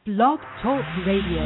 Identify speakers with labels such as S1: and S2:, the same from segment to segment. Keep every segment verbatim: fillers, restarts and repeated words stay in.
S1: Blog Talk Radio.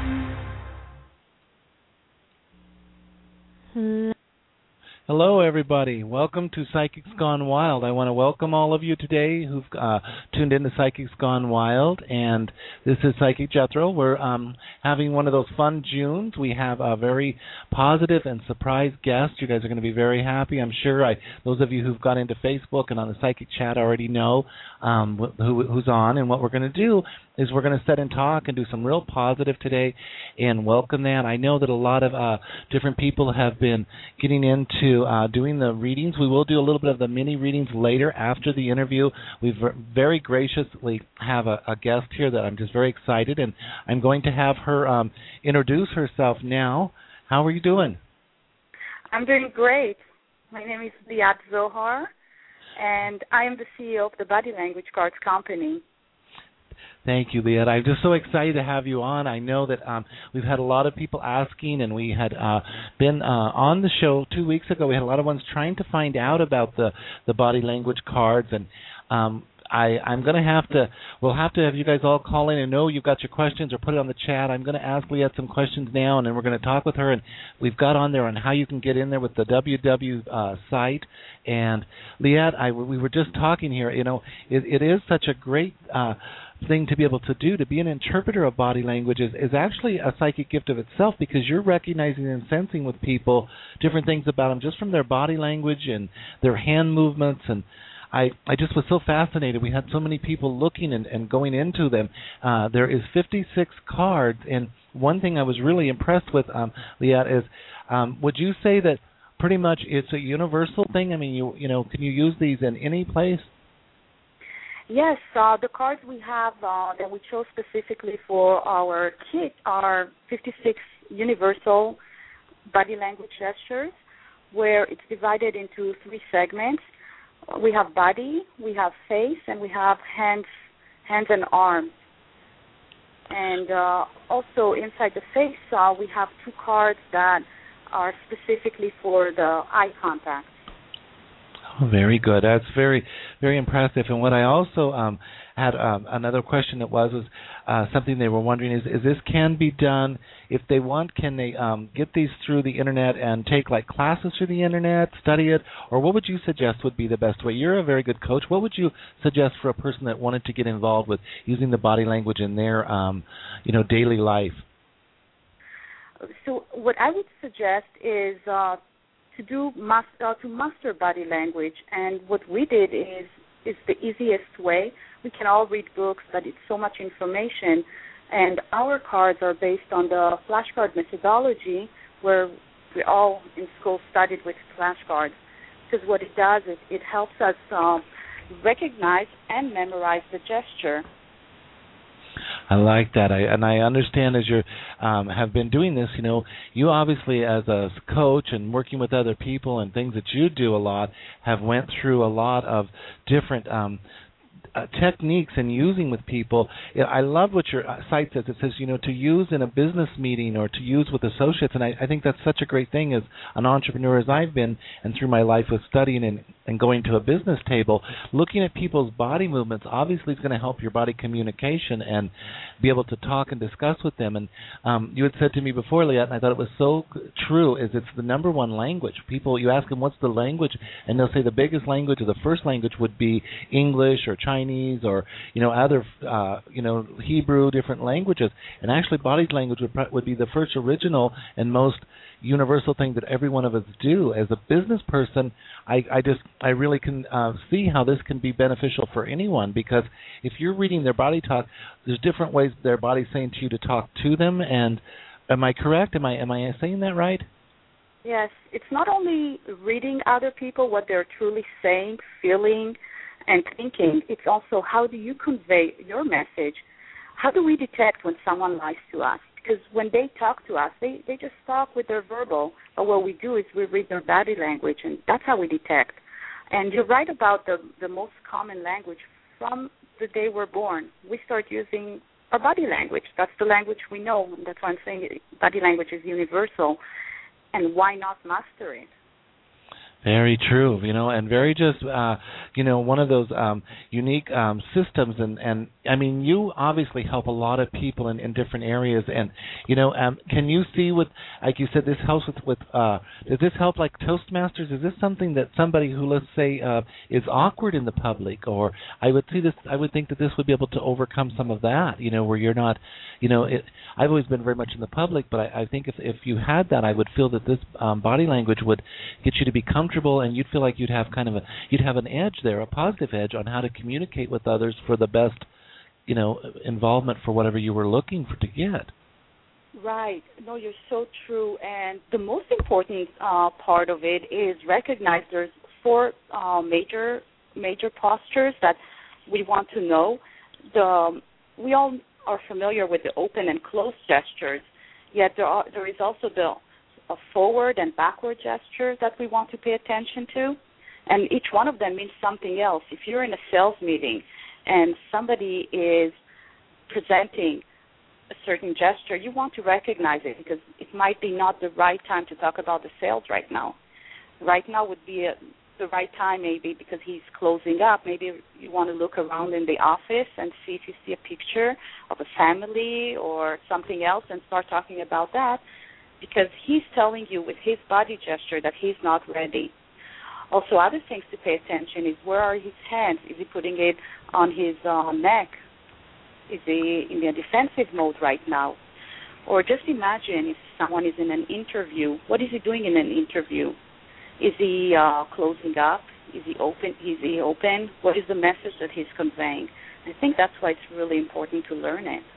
S2: Hello, everybody. Welcome to Psychics Gone Wild. I want to welcome all of you today who've uh, tuned in to Psychics Gone Wild, and this is Psychic Jethro. We're um, having one of those fun Junes. We have a very positive and surprise guest. You guys are going to be very happy, I'm sure. I, those of you who've got into Facebook and on the Psychic Chat already know um, who, who's on, and what we're going to do is we're going to sit and talk and do some real positive today and welcome that. I know that a lot of uh, different people have been getting into uh, doing the readings. We will do a little bit of the mini readings later after the interview. We very graciously have a, a guest here that I'm just very excited, and I'm going to have her um, introduce herself now. How are you doing?
S3: I'm doing great. My name is Liat Zohar, and I am the C E O of the Body Language Cards Company.
S2: Thank you, Liat. I'm just so excited to have you on. I know that um, we've had a lot of people asking, and we had uh, been uh, on the show two weeks ago. We had a lot of ones trying to find out about the, the body language cards, and um, I, I'm going to have to, we'll have to have you guys all call in and know you've got your questions or put it on the chat. I'm going to ask Liat some questions now, and then we're going to talk with her, and we've got on there on how you can get in there with the W W uh, site. And Liat, I, we were just talking here, you know, it, it is such a great uh, thing to be able to do. To be an interpreter of body language is, is actually a psychic gift of itself, because you're recognizing and sensing with people different things about them just from their body language and their hand movements. And I, I just was so fascinated. We had so many people looking and, and going into them. Uh, there is fifty-six cards, and one thing I was really impressed with, um, Liat, is um, would you say that pretty much it's a universal thing? I mean, you you know, can you use these in any place?
S3: Yes, uh, the cards we have uh, that we chose specifically for our kit are fifty-six universal body language gestures, where it's divided into three segments. We have body, we have face, and we have hands, hands and arms. And uh, also inside the face, uh, we have two cards that are specifically for the eye contact.
S2: Oh, very good. That's very, very impressive. And what I also um, had um, another question that was was uh, something they were wondering is, is this can be done if they want? Can they um, get these through the internet and take like classes through the internet, study it, or what would you suggest would be the best way? You're a very good coach. What would you suggest for a person that wanted to get involved with using the body language in their, um, you know, daily life?
S3: So what I would suggest is uh, to do master, uh, to master body language, and what we did is is the easiest way. We can all read books, but it's so much information, and our cards are based on the flashcard methodology, where we all in school studied with flashcards. Because what it does is it helps us uh, recognize and memorize the gesture.
S2: I like that, I, and I understand as you um, have been doing this, you know, you obviously as a coach and working with other people and things that you do a lot have went through a lot of different um, uh, techniques and using with people. I love what your site says. It says, you know, to use in a business meeting or to use with associates, and I, I think that's such a great thing as an entrepreneur as I've been, and through my life with studying and, and going to a business table, looking at people's body movements obviously is going to help your body communication and be able to talk and discuss with them. And um, you had said to me before, Liat, and I thought it was so true, is it's the number one language. People, you ask them what's the language, and they'll say the biggest language or the first language would be English or Chinese or, you know, other, uh, you know, Hebrew, different languages. And actually body language would, would be the first original and most universal thing that every one of us do. As a business person, I, I just, I really can uh, see how this can be beneficial for anyone, because if you're reading their body talk, there's different ways their body's saying to you to talk to them. And am I correct? Am I, am I saying that right?
S3: Yes, it's not only reading other people, what they're truly saying, feeling, and thinking. It's also how do you convey your message? How do we detect when someone lies to us? Because when they talk to us, they, they just talk with their verbal, but what we do is we read their body language, and that's how we detect. And you're right about the, the most common language. From the day we're born, we start using our body language. That's the language we know, and that's why I'm saying body language is universal, and why not master it?
S2: Very true, you know, and very just, uh, you know, one of those um, unique um, systems. And, and, I mean, you obviously help a lot of people in, in different areas. And, you know, um, can you see with, like you said, this helps with, with uh, does this help like Toastmasters? Is this something that somebody who, let's say, uh, is awkward in the public? Or I would see this, I would think that this would be able to overcome some of that, you know, where you're not, you know, it, I've always been very much in the public, but I, I think if, if you had that, I would feel that this um, body language would get you to be comfortable, and you'd feel like you'd have kind of a you'd have an edge there, a positive edge on how to communicate with others for the best, you know, involvement for whatever you were looking for to get.
S3: Right. No, you're so true. And the most important uh, part of it is recognize there's four uh, major major postures that we want to know. The we all are familiar with the open and closed gestures, yet there are there is also the a forward and backward gesture that we want to pay attention to, and each one of them means something else. If you're in a sales meeting and somebody is presenting a certain gesture, you want to recognize it because it might be not the right time to talk about the sales right now. Right now would be a, the right time maybe because he's closing up. Maybe you want to look around in the office and see if you see a picture of a family or something else and start talking about that, because he's telling you with his body gesture that he's not ready. Also, other things to pay attention is where are his hands? Is he putting it on his uh, neck? Is he in a defensive mode right now? Or just imagine if someone is in an interview, what is he doing in an interview? Is he uh, closing up? Is he open? Is he open? What is the message that he's conveying? I think that's why it's really important to learn it.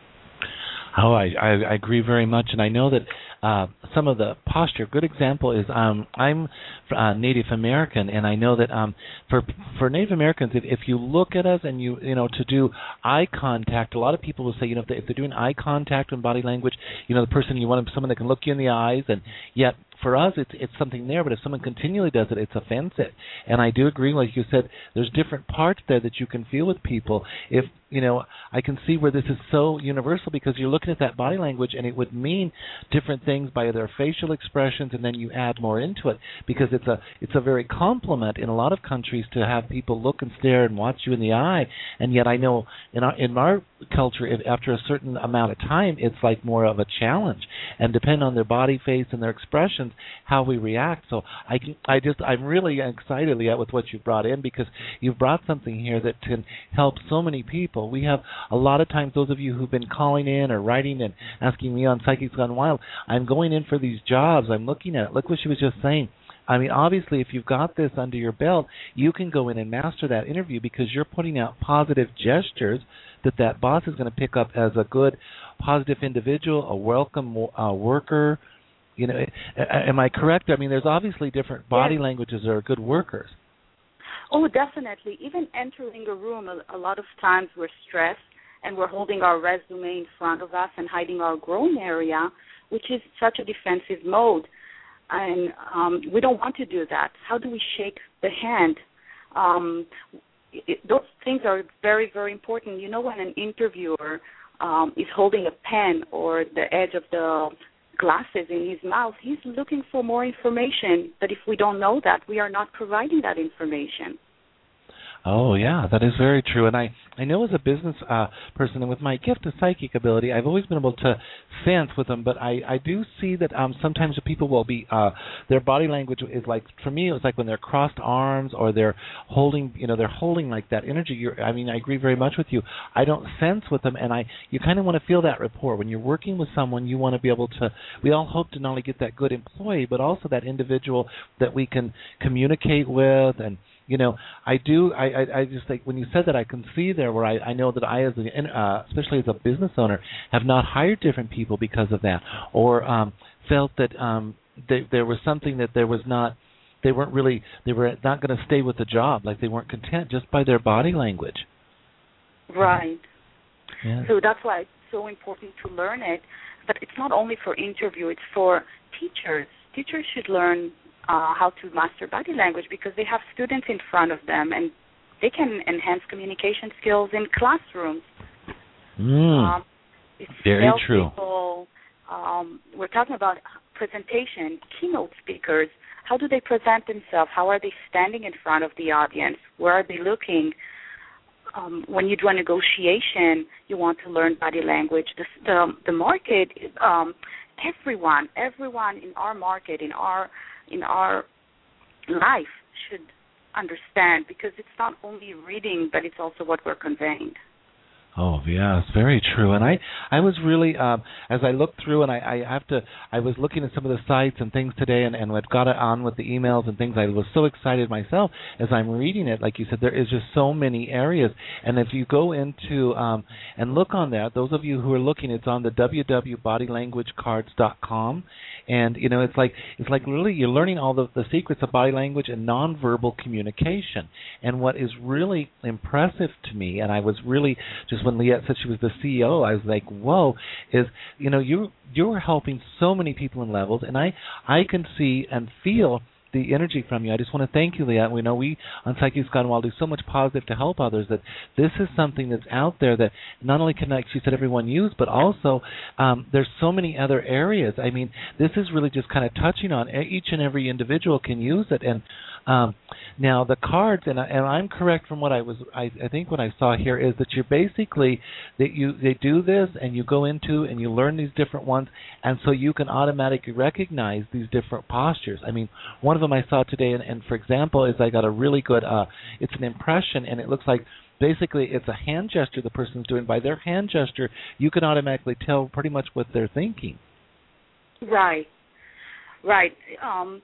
S2: Oh, I, I, I agree very much, and I know that uh, some of the posture. Good example is um, I'm uh, Native American, and I know that um, for for Native Americans, if, if you look at us and you you know to do eye contact, a lot of people will say you know if, they, if they're doing eye contact and body language, you know the person you want someone that can look you in the eyes, and yet for us it's it's something there. But if someone continually does it, it's offensive. And I do agree, like you said, there's different parts there that you can feel with people. If you know, I can see where this is so universal because you're looking at that body language and it would mean different things by their facial expressions, and then you add more into it because it's a it's a very compliment in a lot of countries to have people look and stare and watch you in the eye. And yet I know in our in our culture, if after a certain amount of time, it's like more of a challenge, and depending on their body face and their expressions, how we react. So I can, I just I'm really excited, Liat, with what you brought in because you've brought something here that can help so many people. We have a lot of times, those of you who've been calling in or writing and asking me on Psychics Gone Wild, I'm going in for these jobs. I'm looking at it. Look what she was just saying. I mean, obviously, if you've got this under your belt, you can go in and master that interview because you're putting out positive gestures that that boss is going to pick up as a good, positive individual, a welcome uh, worker. You know, am I correct? I mean, there's obviously different body
S3: yes.
S2: languages that are good workers.
S3: Oh, definitely. Even entering a room, a, a lot of times we're stressed and we're holding our resume in front of us and hiding our groin area, which is such a defensive mode. And um, we don't want to do that. How do we shake the hand? Um, it, those things are very, very important. You know, when an interviewer um, is holding a pen or the edge of the glasses in his mouth, he's looking for more information. But if we don't know that, we are not providing that information.
S2: Oh, yeah, that is very true. And I, I know as a business uh, person and with my gift of psychic ability, I've always been able to sense with them. But I, I do see that um, sometimes the people will be, uh, their body language is like, for me, it was like when they're crossed arms or they're holding, you know, they're holding like that energy. You're, I mean, I agree very much with you. I don't sense with them, and I, you kind of want to feel that rapport. When you're working with someone, you want to be able to, we all hope to not only get that good employee, but also that individual that we can communicate with. And you know, I do. I, I, I just think when you said that, I can see there where I, I know that I, as a, uh, especially as a business owner, have not hired different people because of that, or um, felt that um, they, there was something that there was not. They weren't really. They were not going to stay with the job. Like they weren't content just by their body language.
S3: Right.
S2: Yeah.
S3: So that's why it's so important to learn it. But it's not only for interview. It's for teachers. Teachers should learn Uh, how to master body language because they have students in front of them and they can enhance communication skills in classrooms.
S2: Mm,
S3: um,
S2: very true.
S3: People, um, we're talking about presentation, keynote speakers, how do they present themselves? How are they standing in front of the audience? Where are they looking? Um, when you do a negotiation, you want to learn body language. The, the, the market, um, everyone, everyone in our market, in our in our life should understand, because it's not only reading, but it's also what we're conveying.
S2: Oh, yes, very true. And I, I was really, um, as I looked through, and I, I have to, I was looking at some of the sites and things today, and, and I've got it on with the emails and things. I was so excited myself as I'm reading it. Like you said, there is just so many areas. And if you go into um, and look on that, those of you who are looking, it's on the w w w dot body language cards dot com. And, you know, it's like it's like really you're learning all the, the secrets of body language and nonverbal communication. And what is really impressive to me, and I was really, just when Liette said she was the C E O, I was like, whoa, is, you know, you you're helping so many people in levels, and I, I can see and feel the energy from you. I just want to thank you, Liette. We know we on Psychics Gone Wild do so much positive to help others, that this is something that's out there that not only can, like she said, everyone use, but also um, there's so many other areas. I mean, this is really just kind of touching on each and every individual can use it. And um, now the cards, and, I, and I'm correct from what I was, I, I think what I saw here is that you're basically, that you they do this and you go into and you learn these different ones, and so you can automatically recognize these different postures. I mean, one of them I saw today, and, and for example, is I got a really good, uh, it's an impression, and it looks like basically it's a hand gesture the person's doing. By their hand gesture, you can automatically tell pretty much what they're thinking.
S3: Right, right. Um,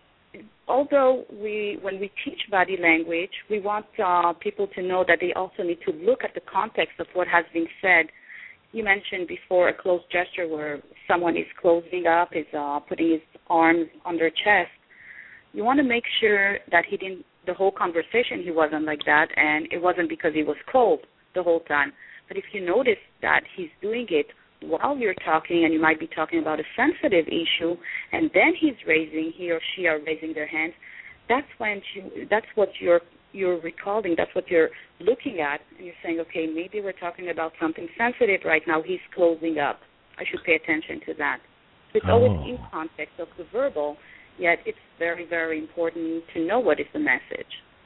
S3: although we, when we teach body language, we want uh, people to know that they also need to look at the context of what has been said. You mentioned before a closed gesture where someone is closing up, is uh, putting his arms on their chest. You want to make sure that he didn't, the whole conversation he wasn't like that, and it wasn't because he was cold the whole time. But if you notice that he's doing it while you're talking, and you might be talking about a sensitive issue, and then he's raising, he or she are raising their hands, that's when you, that's what you're you're recalling, that's what you're looking at, and you're saying, okay, maybe we're talking about something sensitive right now. He's closing up. I should pay attention to that. So it's oh. always in context of the verbal, yet it's very, very important to know what is the message.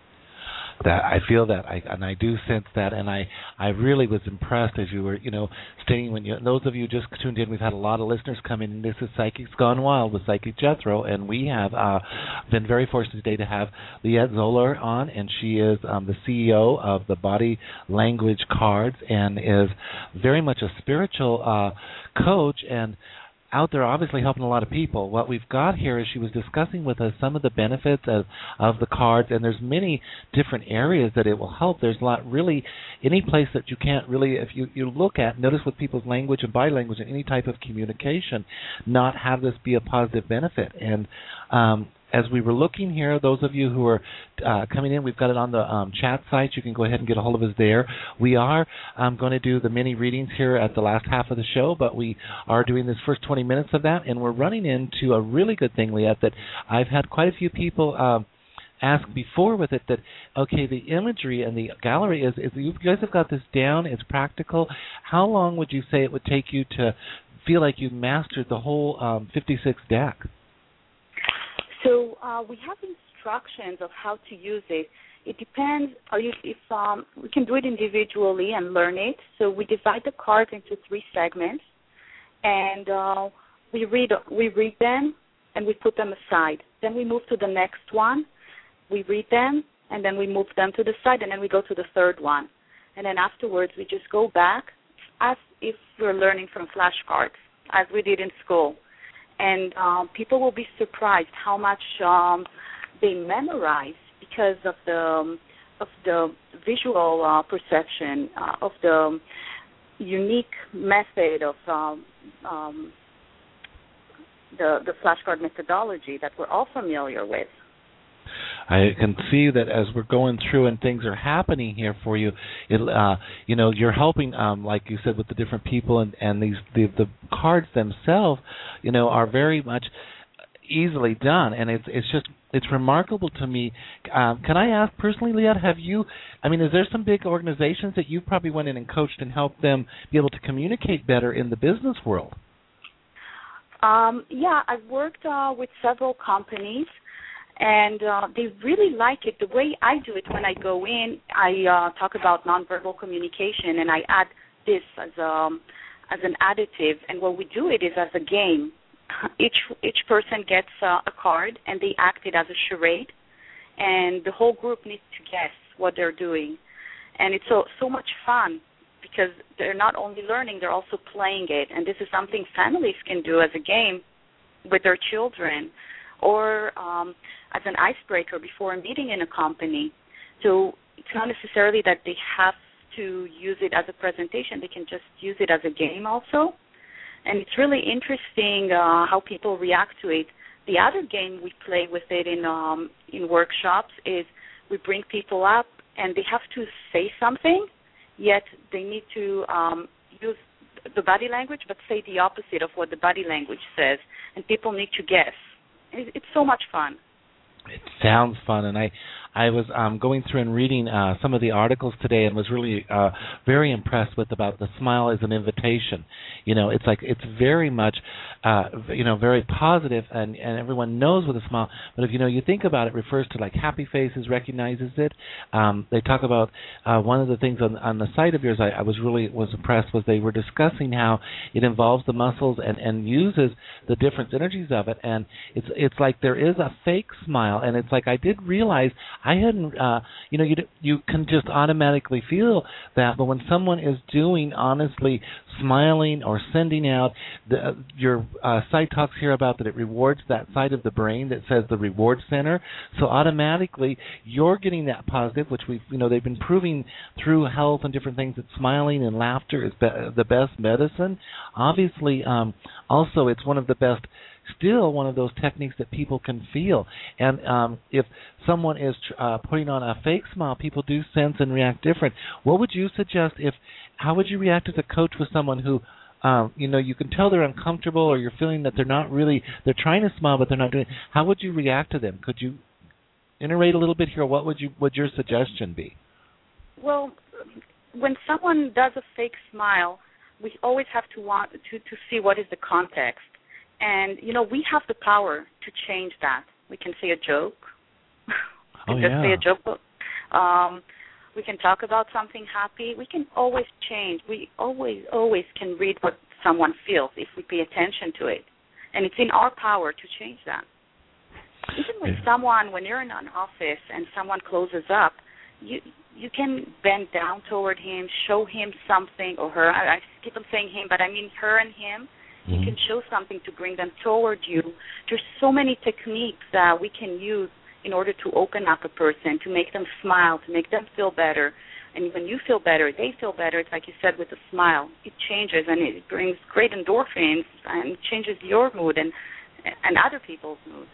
S2: That I feel that, I, and I do sense that, and I, I really was impressed as you were, you know, stating when you. Those of you just tuned in, we've had a lot of listeners come in, and this is Psychics Gone Wild with Psychic Jethro, and we have uh, been very fortunate today to have Liette Zoller on, and she is um, the C E O of the Body Language Cards, and is very much a spiritual uh, coach, and out there obviously helping a lot of people. What we've got here is she was discussing with us some of the benefits of, of the cards, and there's many different areas that it will help. There's a lot, really, any place that you can't really, if you, you look at, notice with people's language and body language and any type of communication, not have this be a positive benefit. And um, as we were looking here, those of you who are uh, coming in, we've got it on the um, chat site. You can go ahead and get a hold of us there. We are um, going to do the mini readings here at the last half of the show, but we are doing this first twenty minutes of that, and we're running into a really good thing, Liette, that I've had quite a few people um, ask before with it, that, okay, the imagery and the gallery, is, is you guys have got this down, it's practical. How long would you say it would take you to feel like you've mastered the whole um, fifty-six deck?
S3: So uh, we have instructions of how to use it. It depends if, if um, we can do it individually and learn it. So we divide the cards into three segments, and uh, we read we read them and we put them aside. Then we move to the next one. We read them and then we move them to the side, and then we go to the third one. And then afterwards we just go back as if we're learning from flashcards, as we did in school. And um, people will be surprised how much um, they memorize because of the um, of the visual uh, perception, uh, of the unique method of um, um, the the flashcard methodology that we're all familiar with.
S2: I can see that as we're going through and things are happening here for you, it, uh, you know, you're helping, um, like you said, with the different people, and, and these the, the cards themselves, you know, are very much easily done, and it's it's just it's remarkable to me. Um, can I ask personally, Liette, have you? I mean, is there some big organizations that you probably went in and coached and helped them be able to communicate better in the business world?
S3: Um, yeah, I've worked uh, with several companies, and uh, they really like it. The way I do it when I go in, I uh, talk about nonverbal communication, and I add this as um as an additive. And what we do it is as a game. Each each person gets uh, a card, and they act it as a charade, and the whole group needs to guess what they're doing. And it's so so much fun because they're not only learning, they're also playing it. And this is something families can do as a game with their children, or um, as an icebreaker before a meeting in a company. So it's not necessarily that they have to use it as a presentation. They can just use it as a game also. And it's really interesting uh, how people react to it. The other game we play with it in um, in workshops is we bring people up and they have to say something, yet they need to um, use the body language but say the opposite of what the body language says, and people need to guess. It's so much fun.
S2: It sounds fun, and I, I was um, going through and reading uh, some of the articles today, and was really uh, very impressed with about the smile as an invitation. You know, it's like it's very much, uh, you know, very positive, and, and everyone knows with a smile. But if you know, you think about it, it refers to like happy faces, recognizes it. Um, they talk about uh, one of the things on, on the site of yours. I, I was really was impressed was they were discussing how it involves the muscles and, and uses the different energies of it, and it's it's like there is a fake smile. And it's like I did realize I hadn't, uh, you know, you you can just automatically feel that, but when someone is doing honestly smiling or sending out, the, your uh, site talks here about that it rewards that side of the brain that says the reward center. So automatically you're getting that positive, which we, you know, they've been proving through health and different things that smiling and laughter is be- the best medicine. Obviously, um, also it's one of the best. Still one of those techniques that people can feel. And um, if someone is uh, putting on a fake smile, people do sense and react different. What would you suggest if, how would you react as a coach with someone who, um, you know, you can tell they're uncomfortable or you're feeling that they're not really, they're trying to smile but they're not doing it. How would you react to them? Could you iterate a little bit here? What would you, would your suggestion be?
S3: Well, when someone does a fake smile, we always have to want to, to see what is the context. And, you know, we have the power to change that. We can say a joke. we can
S2: oh,
S3: just
S2: yeah.
S3: say a joke. Um, we can talk about something happy. We can always change. We always, always can read what someone feels if we pay attention to it. And it's in our power to change that. Even with
S2: yeah.
S3: someone, when you're in an office and someone closes up, you you can bend down toward him, show him something, or her. I, I keep on saying him, but I mean her and him. You can show something to bring them toward you. There's so many techniques that we can use in order to open up a person, to make them smile, to make them feel better. And when you feel better, they feel better. It's like you said with a smile. It changes, and it brings great endorphins and changes your mood and and other people's mood.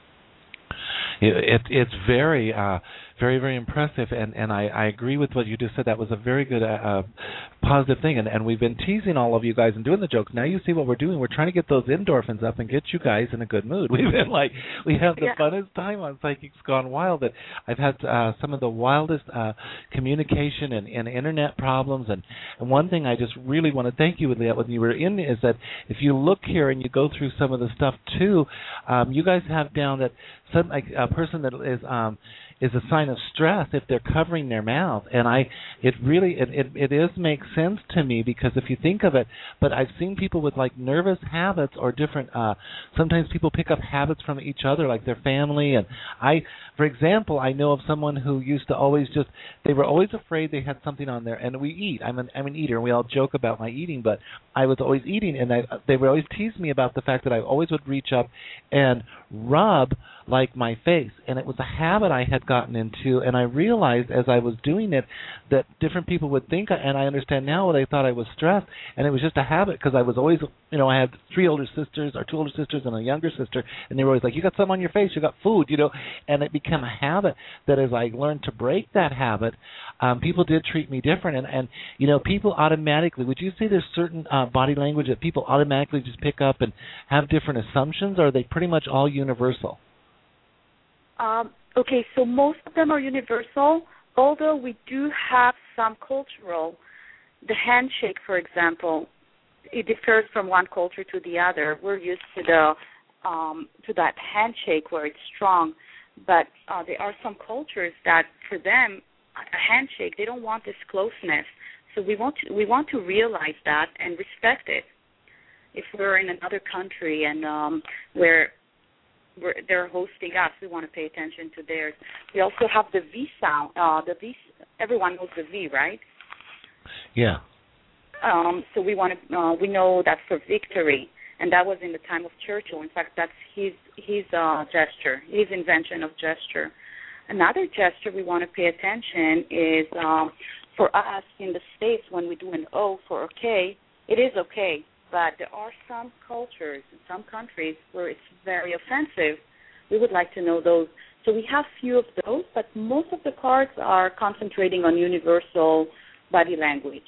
S2: It, it, it's very, uh, very, very impressive, and, and I, I agree with what you just said. That was a very good, uh, positive thing, and, and we've been teasing all of you guys and doing the jokes. Now you see what we're doing. We're trying to get those endorphins up and get you guys in a good mood. We've been like, we have the yeah. funnest time on Psychics Gone Wild. That I've had uh, some of the wildest uh, communication and, and internet problems, and, and one thing I just really want to thank you with that when you were in is that if you look here and you go through some of the stuff too, um, you guys have down that some like a person that is um, is a sign of stress if they're covering their mouth, and I it really it, it it is makes sense to me because if you think of it, but I've seen people with like nervous habits or different. Uh, sometimes people pick up habits from each other, like their family, and I, for example, I know of someone who used to always just they were always afraid they had something on there, and we eat. I'm an I'm an eater, and we all joke about my eating, but I was always eating, and I, they would always tease me about the fact that I always would reach up and rub like my face, and it was a habit I had gotten into, and I realized as I was doing it that different people would think, and I understand now they thought I was stressed, and it was just a habit because I was always, you know, I had three older sisters, or two older sisters and a younger sister, and they were always like, you got something on your face, you got food, you know, and it became a habit that as I learned to break that habit, um, people did treat me different, and, and, you know, people automatically, would you say there's certain uh, body language that people automatically just pick up and have different assumptions, or are they pretty much all universal?
S3: Um, okay, so most of them are universal, although we do have some cultural. The handshake, for example, it differs from one culture to the other. We're used to the um, to that handshake where it's strong, but uh, there are some cultures that for them a handshake, they don't want this closeness. So we want to, we want to realize that and respect it. If we're in another country and um, where we're, they're hosting us, we want to pay attention to theirs. We also have the V sound. Uh, the V. Everyone knows the V, right?
S2: Yeah.
S3: Um, so we want to. Uh, we know that's for victory, and that was in the time of Churchill. In fact, that's his his uh, gesture, his invention of gesture. Another gesture we want to pay attention is um, for us in the States when we do an O for okay, it is okay. But there are some cultures in some countries where it's very offensive. We would like to know those. So we have few of those, but most of the cards are concentrating on universal body language.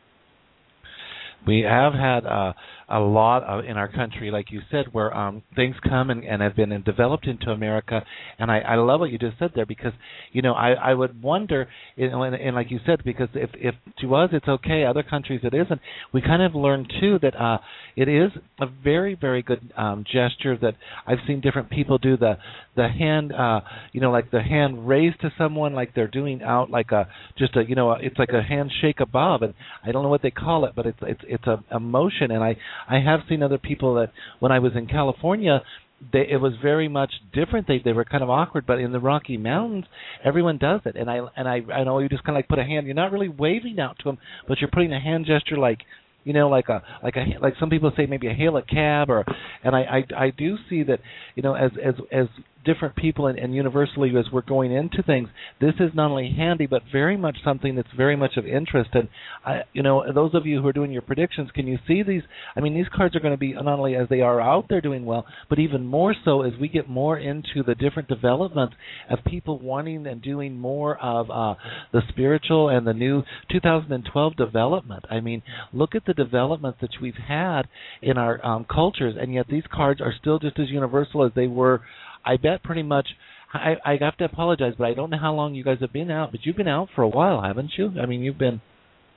S2: We have had uh, a lot of, in our country, like you said, where um, things come and, and have been developed into America. And I, I love what you just said there because, you know, I, I would wonder, you know, and, and like you said, because if, if to us it's okay, other countries it isn't, we kind of learn, too, that uh, it is a very, very good um, gesture that I've seen different people do, the the hand, uh, you know, like the hand raised to someone like they're doing out like a, just a, you know, it's like a handshake above. And I don't know what they call it, but it's, it's, it's a, a motion. And I, I have seen other people that when I was in California, they, it was very much different. They they were kind of awkward, but in the Rocky Mountains, everyone does it. And I and I I know you just kind of like put a hand. You're not really waving out to them, but you're putting a hand gesture like, you know, like a like a like some people say maybe a hail a cab or. And I I, I do see that, you know, as as as different people and, and universally as we're going into things, this is not only handy but very much something that's very much of interest. And I, you know, those of you who are doing your predictions, can you see these? I mean, these cards are going to be not only as they are out there doing well, but even more so as we get more into the different developments of people wanting and doing more of uh, the spiritual and the new two thousand twelve development. I mean, look at the developments that we've had in our um, cultures, and yet these cards are still just as universal as they were. I bet pretty much, I, I have to apologize, but I don't know how long you guys have been out, but you've been out for a while, haven't you? I mean, you've been...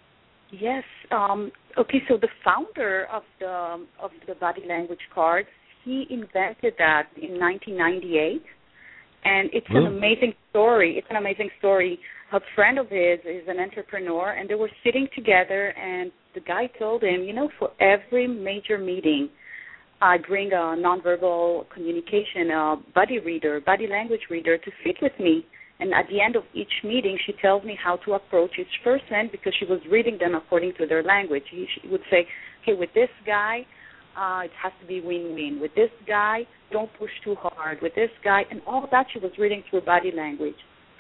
S3: Yes. Um, okay, so the founder of the of the body language cards, he invented that in nineteen ninety-eight, and it's Ooh. an amazing story. It's an amazing story. A friend of his is an entrepreneur, and they were sitting together, and the guy told him, you know, for every major meeting, I bring a nonverbal communication uh, body reader, body language reader to sit with me. And at the end of each meeting, she tells me how to approach each person because she was reading them according to their language. She, she would say, okay, with this guy, uh, it has to be win-win. With this guy, don't push too hard. With this guy, and all of that she was reading through body language.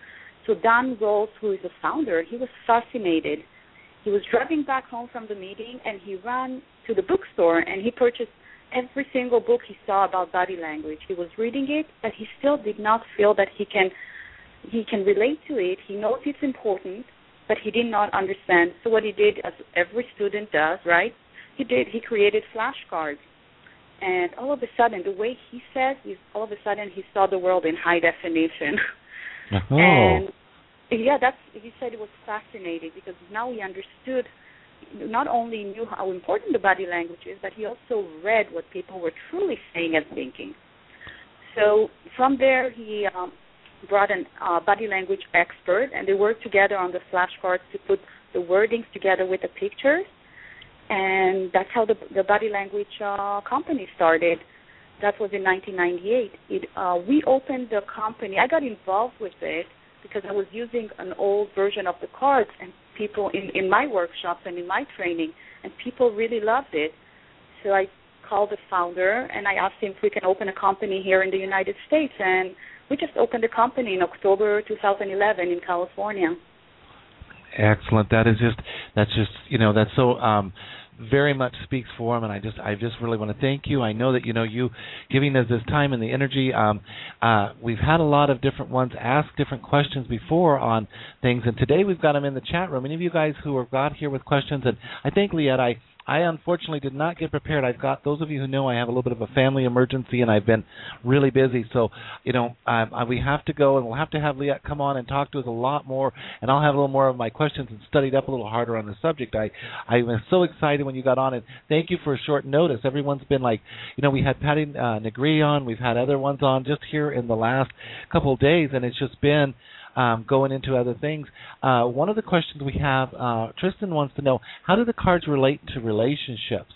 S3: So Don Rolls, who is the founder, he was fascinated. He was driving back home from the meeting, and he ran to the bookstore, and he purchased every single book he saw about body language. He was reading it, but he still did not feel that he can he can relate to it. He knows it's important, but he did not understand. So what he did, as every student does, right, he did, he created flashcards. And all of a sudden, the way he says is all of a sudden he saw the world in high definition.
S2: Oh.
S3: And, yeah, that's, he said it was fascinating because now he understood, not only knew how important the body language is, but he also read what people were truly saying and thinking. So from there, he um, brought a uh, body language expert, and they worked together on the flashcards to put the wordings together with the pictures, and that's how the, the body language uh, company started. That was in nineteen ninety-eight. It, uh, we opened the company. I got involved with it because I was using an old version of the cards, and people in, in my workshops and in my training, and people really loved it. So I called the founder, and I asked him if we can open a company here in the United States, and we just opened a company in October two thousand eleven in California.
S2: Excellent. That is just, that's just, you know, that's so um, very much speaks for him, and I just, I just really want to thank you. I know that, you know, you giving us this time and the energy. Um, uh, we've had a lot of different ones ask different questions before on things, and today we've got them in the chat room. Any of you guys who have got here with questions, and I think, Liette, I I unfortunately did not get prepared. I've got, those of you who know, I have a little bit of a family emergency, and I've been really busy. So, you know, um, I, we have to go, and we'll have to have Liat come on and talk to us a lot more, and I'll have a little more of my questions and studied up a little harder on the subject. I, I was so excited when you got on, and thank you for a short notice. Everyone's been like, you know, we had Patty uh, Negri on, we've had other ones on just here in the last couple of days, and it's just been Um, going into other things. Uh, one of the questions we have, uh, Tristan wants to know, how do the cards relate to relationships?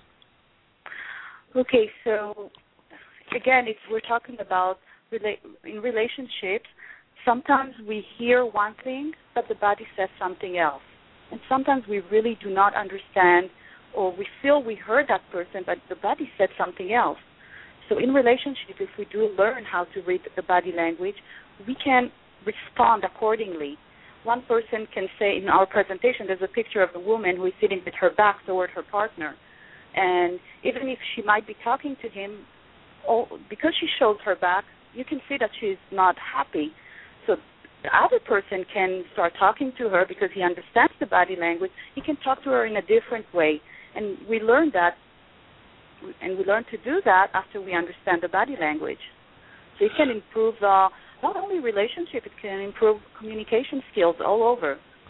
S3: Okay, so again, if we're talking about rela- in relationships, sometimes we hear one thing, but the body says something else. And sometimes we really do not understand, or we feel we heard that person, but the body said something else. So in relationship, if we do learn how to read the body language, we can respond accordingly. One person can say, in our presentation, there's a picture of a woman who is sitting with her back toward her partner. And even if she might be talking to him, oh, because she shows her back, you can see that she's not happy. So the other person can start talking to her because he understands the body language. He can talk to her in a different way. And we learn that, and we learn to do that after we understand the body language. So it can improve uh, not only relationship, it can improve communication skills all over.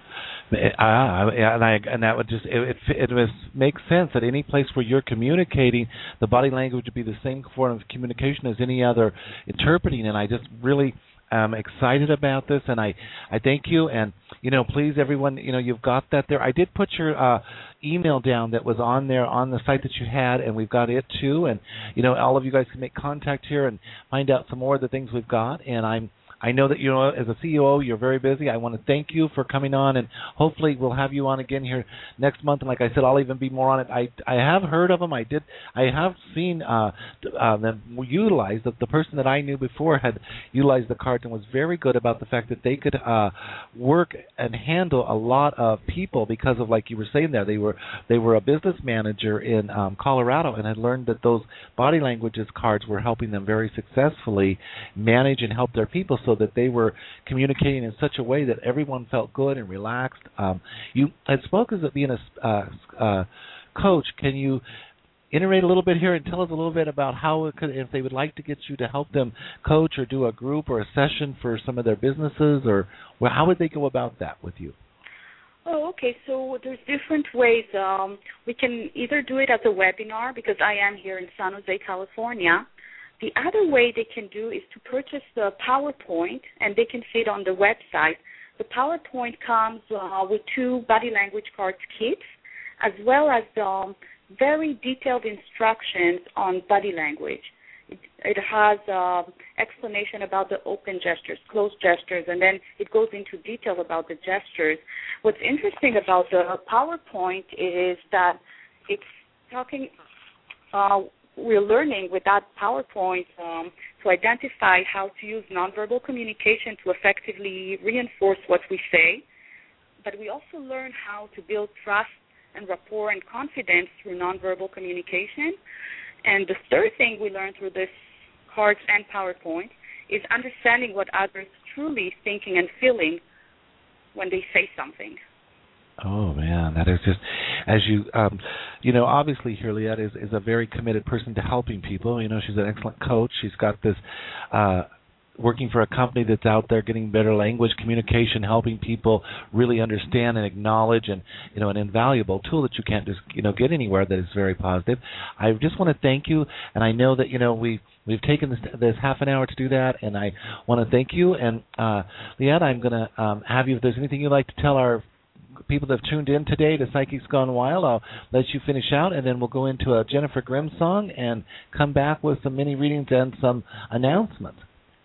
S2: Uh, and I and that would just it it, it was, makes sense that any place where you're communicating, the body language would be the same form of communication as any other interpreting. And I just really am excited about this, and I, I thank you. And you know, please, everyone, you know, you've got that there. I did put your uh, email down that was on there on the site that you had, and we've got it too. And you know, all of you guys can make contact here and find out some more of the things we've got. And I'm. I know that, you know, as a C E O, you're very busy. I want to thank you for coming on, and hopefully we'll have you on again here next month. And like I said, I'll even be more on it. I, I have heard of them. I did. I have seen uh, uh, them utilized. The, the person that I knew before had utilized the cards and was very good about the fact that they could uh, work and handle a lot of people because of, like you were saying there, they were they were a business manager in um, Colorado and had learned that those body languages cards were helping them very successfully manage and help their people. So that they were communicating in such a way that everyone felt good and relaxed. Um, you had spoken as being a uh, uh, coach. Can you iterate a little bit here and tell us a little bit about how it could, if they would like to get you to help them coach or do a group or a session for some of their businesses, or well, how would they go about that with you?
S3: Oh, okay. So there's different ways. Um, we can either do it as a webinar, because I am here in San Jose, California. The other way they can do is to purchase the PowerPoint, and they can see it on the website. The PowerPoint comes uh, with two body language cards kits, as well as um, very detailed instructions on body language. It, it has uh, explanation about the open gestures, closed gestures, and then it goes into detail about the gestures. What's interesting about the PowerPoint is that it's talking uh, we're learning with that PowerPoint um, to identify how to use nonverbal communication to effectively reinforce what we say, but we also learn how to build trust and rapport and confidence through nonverbal communication. And the third thing we learn through this cards and PowerPoint is understanding what others truly thinking and feeling when they say something.
S2: Oh, man, that is just, as you, um, you know, obviously here Liat is, is a very committed person to helping people. You know, she's an excellent coach. She's got this, uh, working for a company that's out there getting better language communication, helping people really understand and acknowledge, and, you know, an invaluable tool that you can't just, you know, get anywhere that is very positive. I just want to thank you, and I know that, you know, we We've taken this, this half an hour to do that, and I want to thank you. And, uh, Liat, I'm going to um, have you, if there's anything you'd like to tell our people that have tuned in today to Psychics Gone Wild, I'll let you finish out, and then we'll go into a Jennifer Grimm song and come back with some mini readings and some announcements.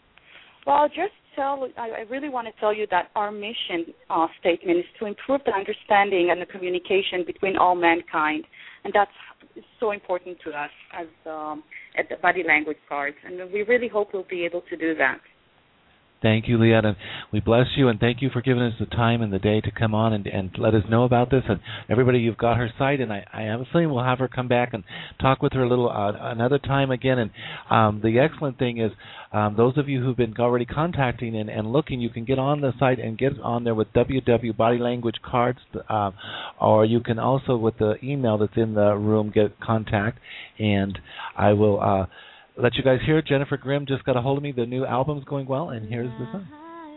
S3: Well, just tell, I really want to tell you that our mission uh, statement is to improve the understanding and the communication between all mankind, and that's so important to us as um, at the body language cards, and we really hope we'll be able to do that.
S2: Thank you, Leanne, and we bless you, and thank you for giving us the time and the day to come on and, and let us know about this. And everybody, you've got her site, and I, I have a feeling we'll have her come back and talk with her a little uh, another time again. And um, the excellent thing is, um, those of you who've been already contacting and, and looking, you can get on the site and get on there with w w w dot body language cards, uh, or you can also, with the email that's in the room, get contact, and I will... Uh, let you guys hear. Jennifer Grimm just got a hold of me. The new album's going well, and here's the song.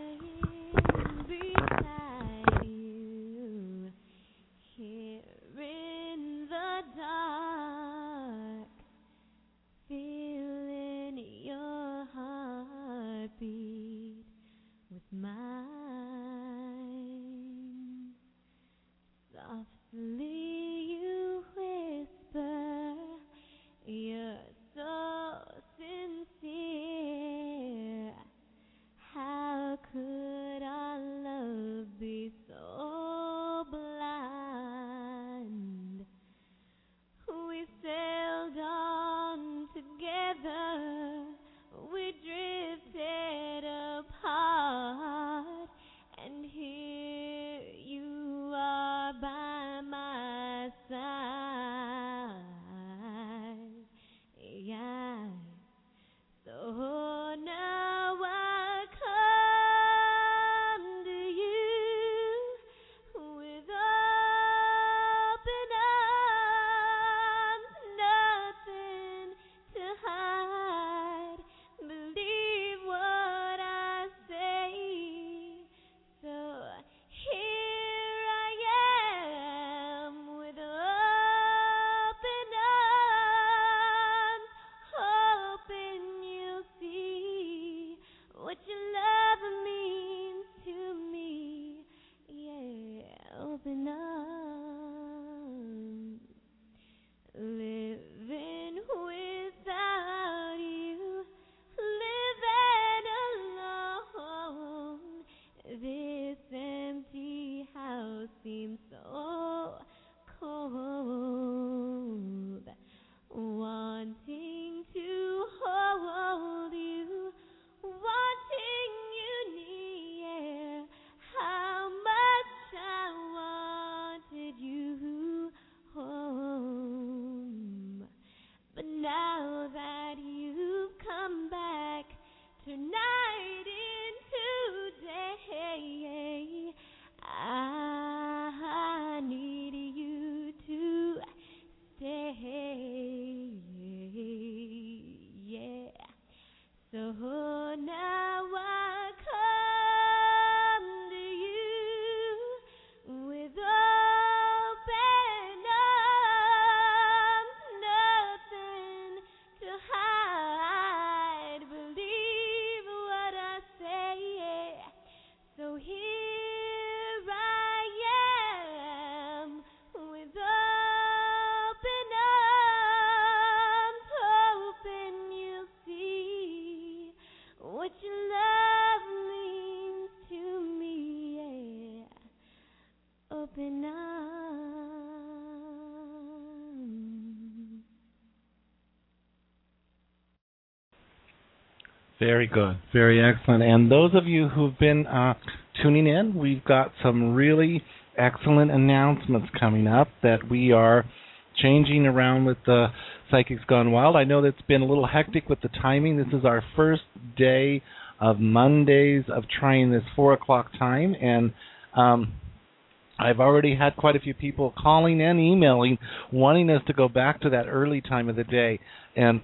S2: Very good. Very excellent. And those of you who've been uh, tuning in, we've got some really excellent announcements coming up that we are changing around with the Psychics Gone Wild. I know that's been a little hectic with the timing. This is our first day of Mondays of trying this four o'clock time, and um, I've already had quite a few people calling and emailing wanting us to go back to that early time of the day. And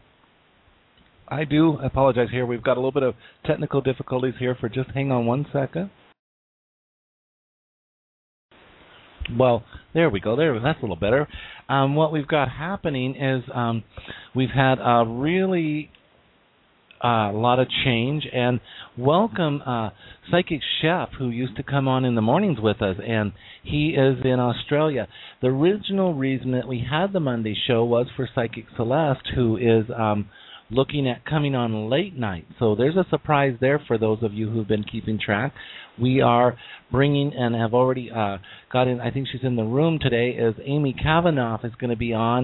S2: I do apologize here. We've got a little bit of technical difficulties here. For just hang on one second. Well, there we go. There, that's a little better. Um, what we've got happening is um, we've had a really uh, lot of change, and welcome uh, Psychic Chef, who used to come on in the mornings with us, and he is in Australia. The original reason that we had the Monday show was for Psychic Celeste, who is um, looking at coming on late night. So there's a surprise there for those of you who've been keeping track. We are bringing and have already uh, got in, I think she's in the room today, is Amy Kavanaugh is going to be on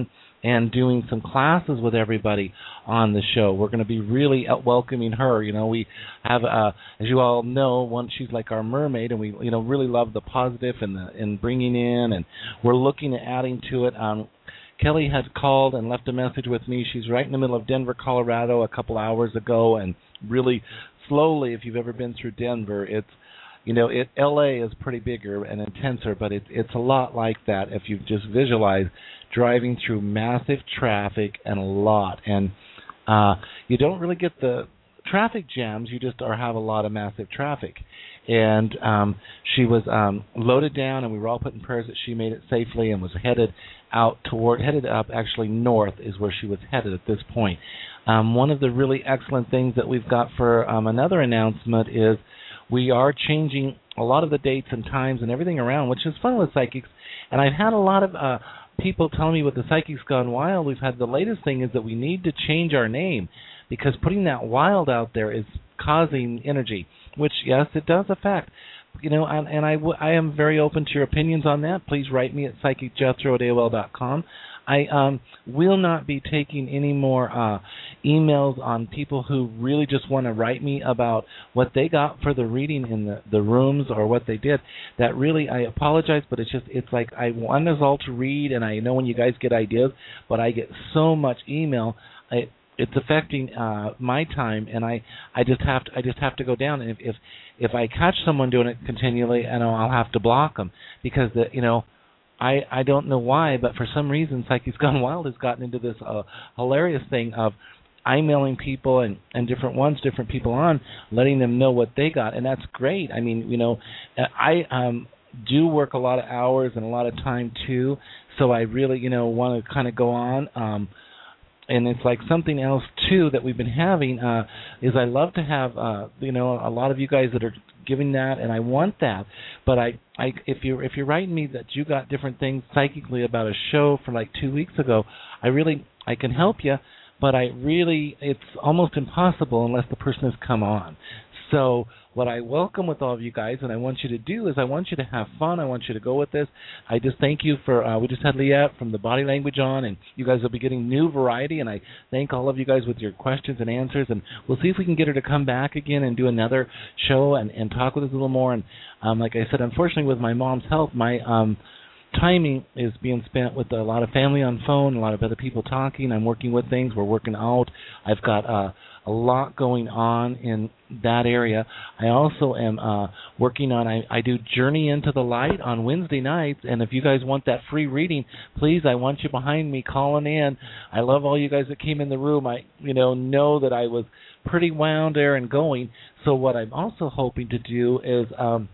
S2: and doing some classes with everybody on the show. We're going to be really welcoming her. You know, we have, uh, as you all know, one she's like our mermaid, and we, you know, really love the positive and the and bringing in, and we're looking at adding to it. Um, Kelly had called and left a message with me. She's right in the middle of Denver, Colorado, a couple hours ago, and really slowly, if you've ever been through Denver, it's, you know, it L A is pretty bigger and intenser, but it's it's a lot like that if you just visualize driving through massive traffic and a lot. And uh, you don't really get the traffic jams, you just are have a lot of massive traffic. And um, she was um, loaded down, and we were all putting prayers that she made it safely and was headed out toward, headed up actually north is where she was headed at this point. Um, one of the really excellent things that we've got for um, another announcement is we are changing a lot of the dates and times and everything around, which is fun with psychics. And I've had a lot of uh, people telling me with the Psychics Gone Wild, we've had the latest thing is that we need to change our name because putting that wild out there is causing energy, which, yes, it does affect. You know, and, and I, w- I am very open to your opinions on that. Please write me at psychic jethro at A O L dot com. I um, will not be taking any more uh, emails on people who really just want to write me about what they got for the reading in the, the rooms or what they did. That really, I apologize, but it's just, it's like I want us all to read, and I know when you guys get ideas, but I get so much email. I, it's affecting uh, my time, and I, I just have to I just have to go down. And if if, if I catch someone doing it continually, I know I'll have to block them because the you know. I, I don't know why, but for some reason, Psychics Gone Wild has gotten into this uh, hilarious thing of emailing people and, and different ones, different people on, letting them know what they got, and that's great. I mean, you know, I um, do work a lot of hours and a lot of time, too, so I really, you know, want to kind of go on. Um, and it's like something else, too, that we've been having uh, is I love to have, uh, you know, a lot of you guys that are giving that, and I want that. But I, I, if you're if you're writing me that you got different things psychically about a show from like two weeks ago, I really I can help you, but I really it's almost impossible unless the person has come on. So what I welcome with all of you guys, and I want you to do is I want you to have fun. I want you to go with this. I just thank you for, uh, we just had Liette from the Body Language on, and you guys will be getting new variety, and I thank all of you guys with your questions and answers, and we'll see if we can get her to come back again and do another show and, and talk with us a little more. And um, like I said, unfortunately with my mom's health, my um, timing is being spent with a lot of family on phone, a lot of other people talking. I'm working with things. We're working out. I've got uh, a lot going on in that area. I also am uh, working on, I, I do Journey into the Light on Wednesday nights, and if you guys want that free reading, please, I want you behind me calling in. I love all you guys that came in the room. I, you know, know that I was pretty wound there and going. So what I'm also hoping to do is, um,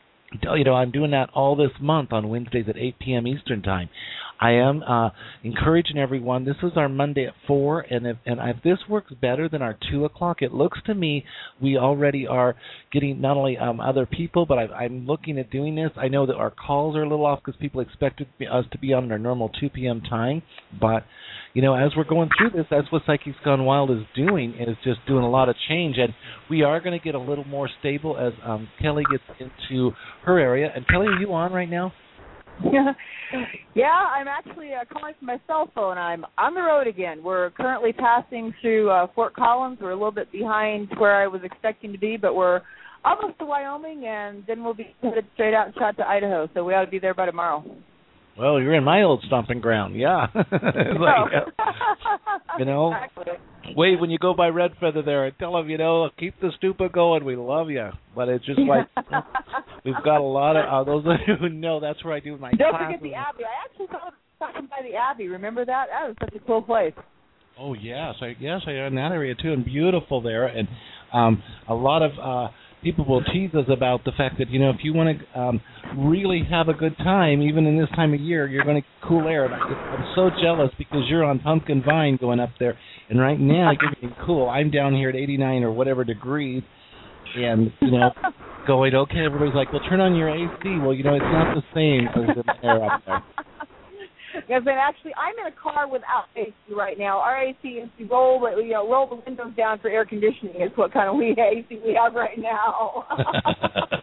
S2: you know, I'm doing that all this month on Wednesdays at eight p.m. Eastern Time. I am uh, encouraging everyone. This is our Monday at four, and if, and if this works better than our two o'clock, it looks to me we already are getting not only um, other people, but I, I'm looking at doing this. I know that our calls are a little off because people expected us to be on our normal two p.m. time, but you know, as we're going through this, that's what Psychics Gone Wild is doing, is just doing a lot of change. And we are going to get a little more stable as um, Kelly gets into her area. And Kelly, are you on right now?
S1: Yeah, yeah. I'm actually uh, calling from my cell phone. I'm on the road again. We're currently passing through uh, Fort Collins. We're a little bit behind where I was expecting to be, but we're almost to Wyoming, and then we'll be headed straight out and shot to Idaho. So we ought to be there by tomorrow.
S2: Well, you're in my old stomping ground, yeah. like, uh, you know, exactly. Wait, when you go by Red Feather there, and tell them, you know, keep the stupa going. We love you. But it's just like we've got a lot of uh, those who know that's where I do my
S1: Don't
S2: classes.
S1: Don't forget the Abbey. I actually thought talking by the Abbey. Remember that? That was such a cool place.
S2: Oh yes, I, yes, I am in that area too, and beautiful there, and um, a lot of. Uh, People will tease us about the fact that, you know, if you want to um, really have a good time, even in this time of year, you're going to get cool air. And I just, I'm so jealous because you're on Pumpkin Vine going up there, and right now you're getting cool. I'm down here at eighty-nine or whatever degrees, and, you know, going, okay, everybody's like, well, turn on your A C. Well, you know, it's not the same as the air up there.
S1: Yes, and actually, I'm in a car without A C right now. Our A C is to roll, the, you know, roll the windows down for air conditioning. Is what kind of A C we have right now.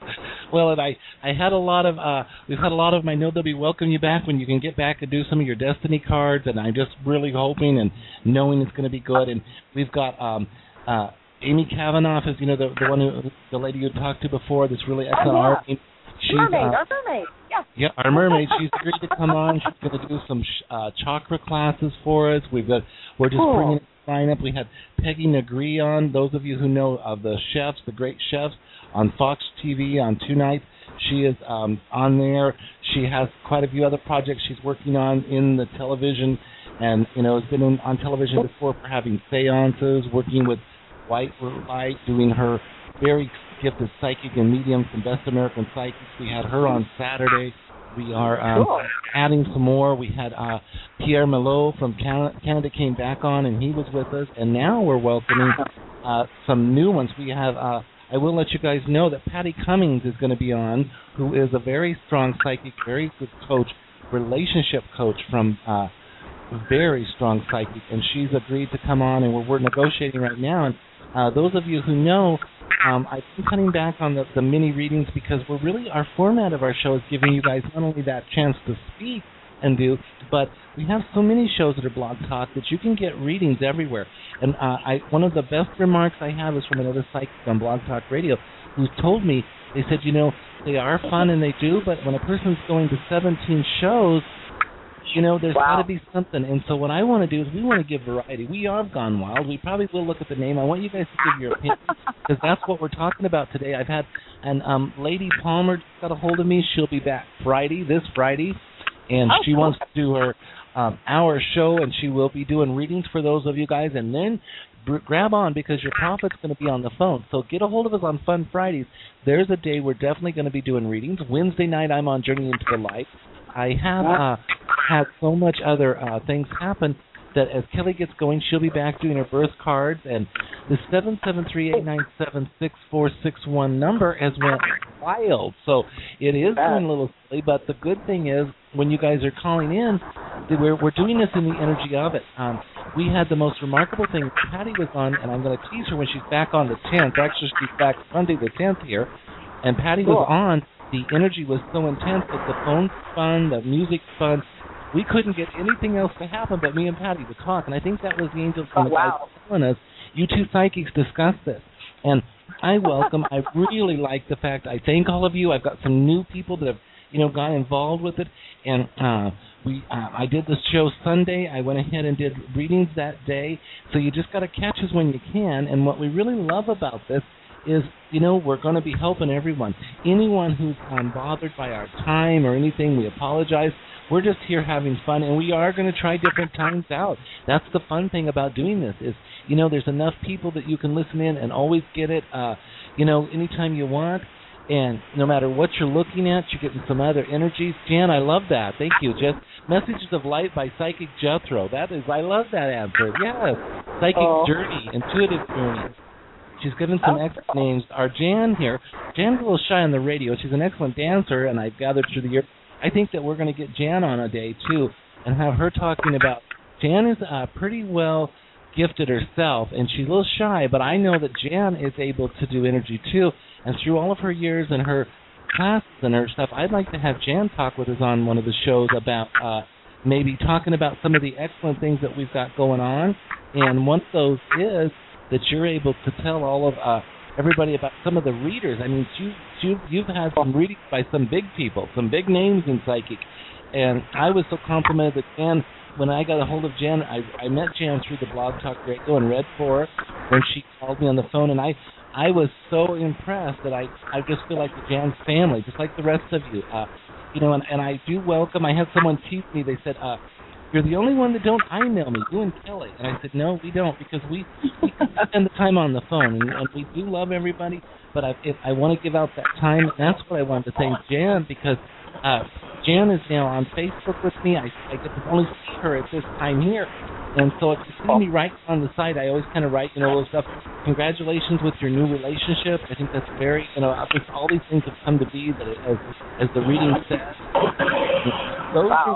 S2: Well, and I, I had a lot of, uh, we've had a lot of, I know they'll be welcoming you back when you can get back and do some of your Destiny cards, and I'm just really hoping and knowing it's going to be good. And we've got um, uh, Amy Kavanaugh, is, you know, the, the one who, the lady you talked to before, this really excellent
S3: oh, yeah.
S2: art. She's,
S3: mermaid,
S2: uh,
S3: our mermaid, yeah.
S2: Yeah, our mermaid. She's agreed to come on. She's going to do some uh, chakra classes for us. We've got, we're just
S3: cool.
S2: bringing a line up. We had Peggy Negri on. Those of you who know of the chefs, the great chefs, on Fox T V on two nights. She is um, on there. She has quite a few other projects she's working on in the television, and you know has been in, on television before for having seances, working with White Light, doing her very gifted psychic and medium from Best American Psychics. We had her on Saturday. We are um,
S3: cool.
S2: adding some more. We had uh, Pierre Malot from Canada, Canada came back on, and he was with us. And now we're welcoming uh, some new ones. We have. Uh, I will let you guys know that Patty Cummings is going to be on, who is a very strong psychic, very good coach, relationship coach from uh, very strong psychic, and she's agreed to come on, and we're, we're negotiating right now. And uh, those of you who know, um, I've been cutting back on the, the mini readings because we're really, our format of our show is giving you guys not only that chance to speak and do, but we have so many shows that are Blog Talk that you can get readings everywhere. And uh, I, one of the best remarks I have is from another psychic on Blog Talk Radio who told me, they said, you know, they are fun and they do, but when a person's going to seventeen shows, you know, there's
S3: wow.
S2: got to be something. And so what I want to do is we want to give variety. We are Gone Wild. We probably will look at the name. I want you guys to give your opinion because that's what we're talking about today. I've had, and um, Lady Palmer just got a hold of me. She'll be back Friday, this Friday. And
S3: oh,
S2: she
S3: cool.
S2: wants to do her um, hour show, and she will be doing readings for those of you guys. And then br- grab on because your prophet's going to be on the phone. So get a hold of us on Fun Fridays. There's a day we're definitely going to be doing readings. Wednesday night I'm on Journey into the Light. I have uh, had so much other uh, things happen that as Kelly gets going, she'll be back doing her birth cards. And the seven seven three, eight nine seven, six four six one number has went wild. So it is going a little silly, but the good thing is when you guys are calling in, we're, we're doing this in the energy of it. Um, we had the most remarkable thing. Patty was on, and I'm going to tease her when she's back on the tenth. Actually, she's back Sunday the tenth here. And Patty cool. was on. The energy was so intense that the phone's fun, the music's fun. We couldn't get anything else to happen but me and Patty to talk. And I think that was the angels
S3: oh,
S2: and the
S3: wow.
S2: guys telling us, you two psychics discuss this. And I welcome, I really like the fact, I thank all of you. I've got some new people that have, you know, got involved with it. And uh, we, uh, I did this show Sunday. I went ahead and did readings that day. So you just got to catch us when you can. And what we really love about this is, you know, we're going to be helping everyone. Anyone who's um, bothered by our time or anything, we apologize. We're just here having fun, and we are going to try different times out. That's the fun thing about doing this is, you know, there's enough people that you can listen in and always get it, uh, you know, anytime you want. And no matter what you're looking at, you're getting some other energies. Jan, I love that. Thank you. Just Messages of Light by Psychic Jethro. That is, I love that answer. Yes. Psychic oh. Journey, Intuitive Journey. She's given some excellent names. Our Jan here, Jan's a little shy on the radio. She's an excellent dancer, and I've gathered through the year. I think that we're going to get Jan on a day, too, and have her talking about, Jan is uh, pretty well gifted herself, and she's a little shy, but I know that Jan is able to do energy, too, and through all of her years and her classes and her stuff, I'd like to have Jan talk with us on one of the shows about uh, maybe talking about some of the excellent things that we've got going on, and one of those is that you're able to tell all of uh, everybody about some of the readers. I mean, you, you, you've had some readings by some big people, some big names in psychic. And I was so complimented that Jan, when I got a hold of Jan, I, I met Jan through the Blog Talk Radio and read for her when she called me on the phone. And I, I was so impressed that I, I just feel like the Jan's family, just like the rest of you. Uh, you know, and, and I do welcome, I had someone tease me, they said, uh, you're the only one that don't email me, you and Kelly. And I said, no, we don't, because we, we spend the time on the phone, and, and we do love everybody, but I, if I want to give out that time, and that's what I wanted to thank Jan, because uh, Jan is now on Facebook with me. I, I get to only see her at this time here, and so if you see me right on the side, I always kind of write, you know, little stuff. Congratulations with your new relationship. I think that's very, you know, just all these things have come to be, that as, as the reading says. Those wow. are what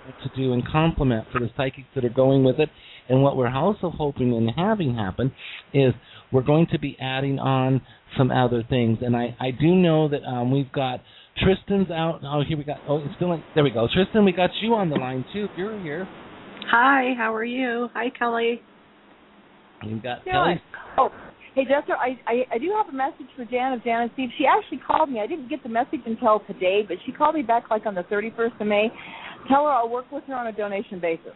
S2: to do in compliment for the psychics that are going with it. And what we're also hoping and having happen is we're going to be adding on some other things. And I, I do know that um, we've got Tristan's out. Oh, here we got. Oh, it's still. There we go. Tristan, we got you on the line too. You're here.
S4: Hi. How are you? Hi, Kelly.
S2: You've got
S1: yeah.
S2: Kelly.
S1: Oh, hey, Jester. I, I I do have a message for Jan of Jan and Steve. She actually called me. I didn't get the message until today, but she called me back like on the thirty-first of May. Tell her I'll work with her on a donation basis.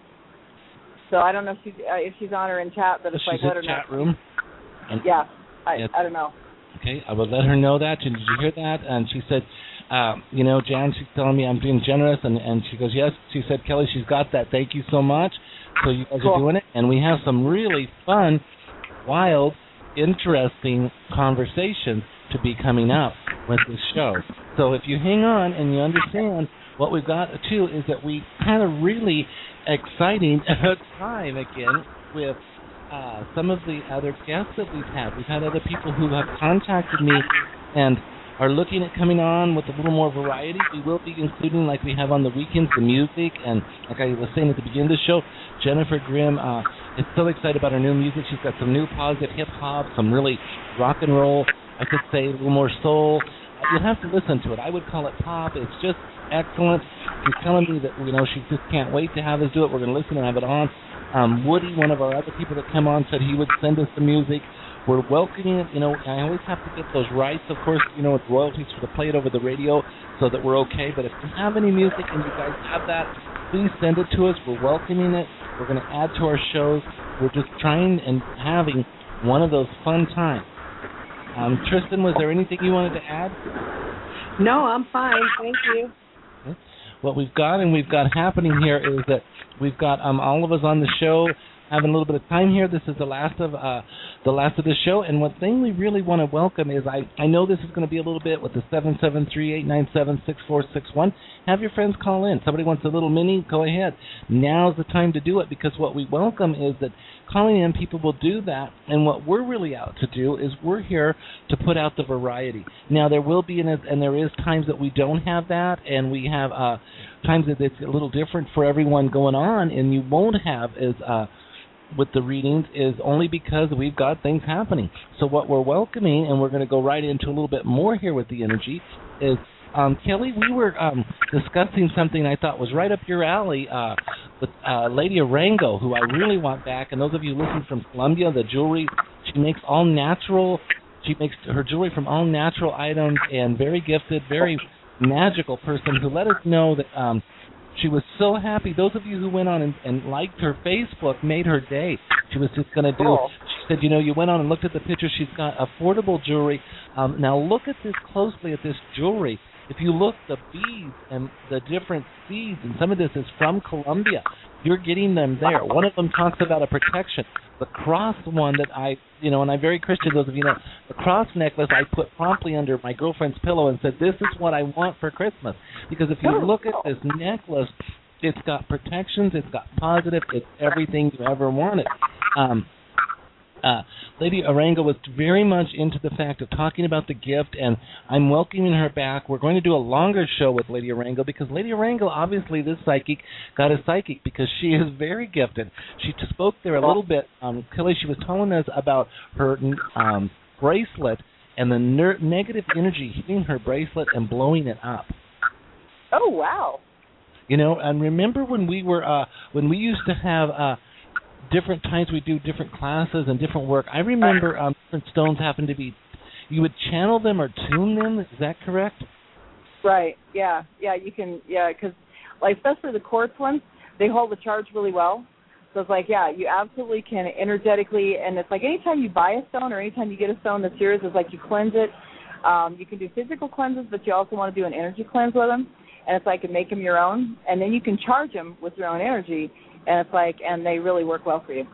S1: So I don't know if she's uh, if she's on or in chat, but it's
S2: she's
S1: like let her
S2: in chat
S1: know.
S2: room. And
S1: yeah. I
S2: yeah.
S1: I don't know.
S2: Okay, I will let her know that. Did you hear that? And she said, uh, you know, Jan, she's telling me I'm being generous, and, and she goes, yes. She said, Kelly, she's got that. Thank you so much. So you guys
S1: cool.
S2: are doing it, and we have some really fun, wild, interesting conversations to be coming up with this show. So if you hang on and you understand, what we've got too is that we had a really exciting time again with uh, some of the other guests that we've had. We've had other people who have contacted me and are looking at coming on with a little more variety. We will be including, like we have on the weekends, the music, and like I was saying at the beginning of the show, Jennifer Grimm uh, is so excited about her new music. She's got some new positive hip-hop, some really rock and roll, I could say a little more soul. You'd have to listen to it. I would call it pop. It's just excellent. She's telling me that, you know, she just can't wait to have us do it. We're going to listen and have it on. Um, Woody, one of our other people that come on, said he would send us the music. We're welcoming it. You know, I always have to get those rights, of course, you know, with royalties for to play it over the radio so that we're okay. But if you have any music and you guys have that, please send it to us. We're welcoming it. We're going to add to our shows. We're just trying and having one of those fun times. Um, Tristan, was there anything you wanted to add?
S4: No, I'm fine. Thank you.
S2: Okay. What we've got and we've got happening here is that we've got um, all of us on the show having a little bit of time here. This is the last of uh, the last of the show, and one thing we really want to welcome is I, I know this is going to be a little bit with the seven seven three, eight nine seven, six four six one. Have your friends call in. Somebody wants a little mini, go ahead. Now's the time to do it, because what we welcome is that calling in people will do that, and what we're really out to do is we're here to put out the variety. Now there will be, an, and there is times that we don't have that, and we have uh, times that it's a little different for everyone going on, and you won't have as uh, with the readings is only because we've got things happening. So what we're welcoming, and we're going to go right into a little bit more here with the energy, is um, Kelly, we were um, discussing something I thought was right up your alley uh, with uh, Lady Arango, who I really want back. And those of you listening from Colombia, the jewelry, she makes all natural. She makes her jewelry from all natural items, and very gifted, very magical person who let us know that um, she was so happy. Those of you who went on and, and liked her Facebook made her day. She was just going to do,
S1: cool.
S2: She said, you know, you went on and looked at the picture. She's got affordable jewelry. Um, now look at this closely, at this jewelry. If you look, the beads and the different seeds, and some of this is from Colombia. You're getting them there. One of them talks about a protection. The cross one that I, you know, and I'm very Christian, those of you know, the cross necklace I put promptly under my girlfriend's pillow and said, this is what I want for Christmas. Because if you look at this necklace, it's got protections, it's got positive, it's everything you ever wanted. Um, Uh, Lady Arango was very much into the fact of talking about the gift, and I'm welcoming her back. We're going to do a longer show with Lady Arango, because Lady Arango, obviously, this psychic, got a psychic because she is very gifted. She spoke there a little bit. Um, Kelly, she was telling us about her um, bracelet and the ner- negative energy hitting her bracelet and blowing it up.
S1: Oh, wow.
S2: You know, and remember when we were, uh, when we used to have... Uh, different times we do different classes and different work. I remember um, different stones happen to be, you would channel them or tune them. Is that correct?
S1: Right. Yeah. Yeah. You can. Yeah. Because, like, especially the quartz ones, they hold the charge really well. So it's like, yeah, you absolutely can energetically, and it's like anytime you buy a stone or anytime you get a stone that's yours, it's like you cleanse it. Um, you can do physical cleanses, but you also want to do an energy cleanse with them, and it's like you make them your own, and then you can charge them with your own energy. And it's like, and they really work well for you.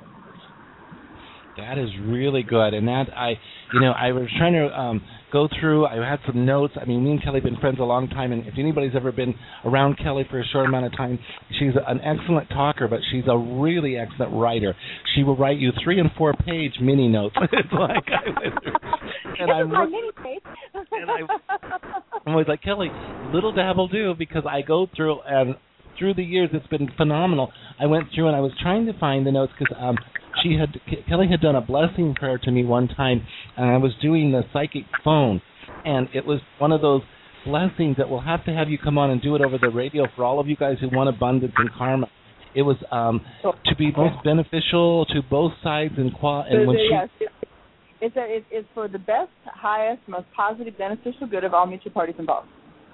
S2: That is really good. And that, I, you know, I was trying to um, go through, I had some notes. I mean, me and Kelly have been friends a long time, and if anybody's ever been around Kelly for a short amount of time, she's an excellent talker, but she's a really excellent writer. She will write you three and four page mini notes. It's like I went through. And
S1: this
S2: I'm
S1: is my mini page.
S2: and I, I'm always like, Kelly, little dabble do, because I go through and through the years, it's been phenomenal. I went through and I was trying to find the notes because um, she had Kelly had done a blessing prayer to me one time, and I was doing the psychic phone, and it was one of those blessings that we'll have to have you come on and do it over the radio for all of you guys who want abundance and karma. It was um, to be most beneficial to both sides and qua- and when she.
S1: Yes, it's, a, it's it's for the best, highest, most positive, beneficial good of all mutual parties involved.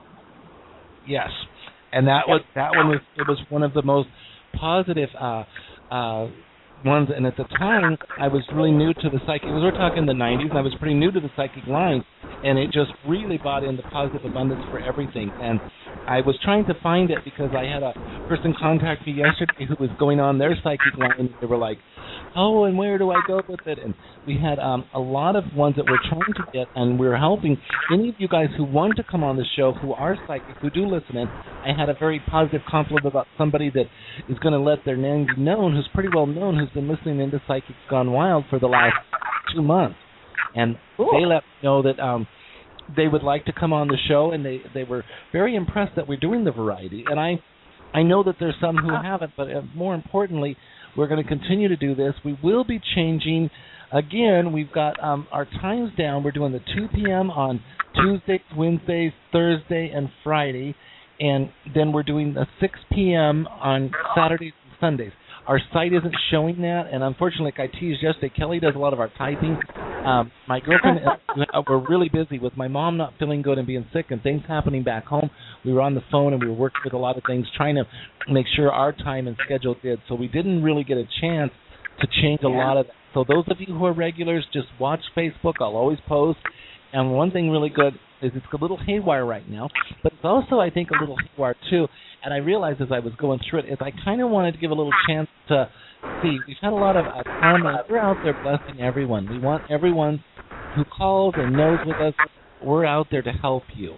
S2: Yes, and that was that one was it was one of the most positive uh, uh, ones. And at the time, I was really new to the psychic. We're talking the nineties, and I was pretty new to the psychic line, and it just really brought in the positive abundance for everything. And I was trying to find it because I had a person contact me yesterday who was going on their psychic line, and they were like, oh, and where do I go with it? And we had um, a lot of ones that we're trying to get, and we're helping. Any of you guys who want to come on the show, who are psychic, who do listen in, I had a very positive compliment about somebody that is going to let their name be known, who's pretty well known, who's been listening into Psychics Gone Wild for the last two months. And cool. They let me know that um, they would like to come on the show, and they, they were very impressed that we're doing the variety. And I, I know that there's some who haven't, but uh, more importantly, we're going to continue to do this. We will be changing. Again, we've got um, our times down. We're doing the two p.m. on Tuesdays, Wednesdays, Thursday, and Friday. And then we're doing the six p.m. on Saturdays and Sundays. Our site isn't showing that, and unfortunately, like I teased yesterday, Kelly does a lot of our typing. Um, my girlfriend, uh, we're really busy with my mom not feeling good and being sick and things happening back home. We were on the phone, and we were working with a lot of things, trying to make sure our time and schedule did. So we didn't really get a chance to change a yeah. lot of that. So those of you who are regulars, just watch Facebook. I'll always post. And one thing really good is it's a little haywire right now, but it's also, I think, a little haywire, too. And I realized as I was going through it, is I kind of wanted to give a little chance to see. We've had a lot of uh, comments. We're out there blessing everyone. We want everyone who calls and knows with us, we're out there to help you.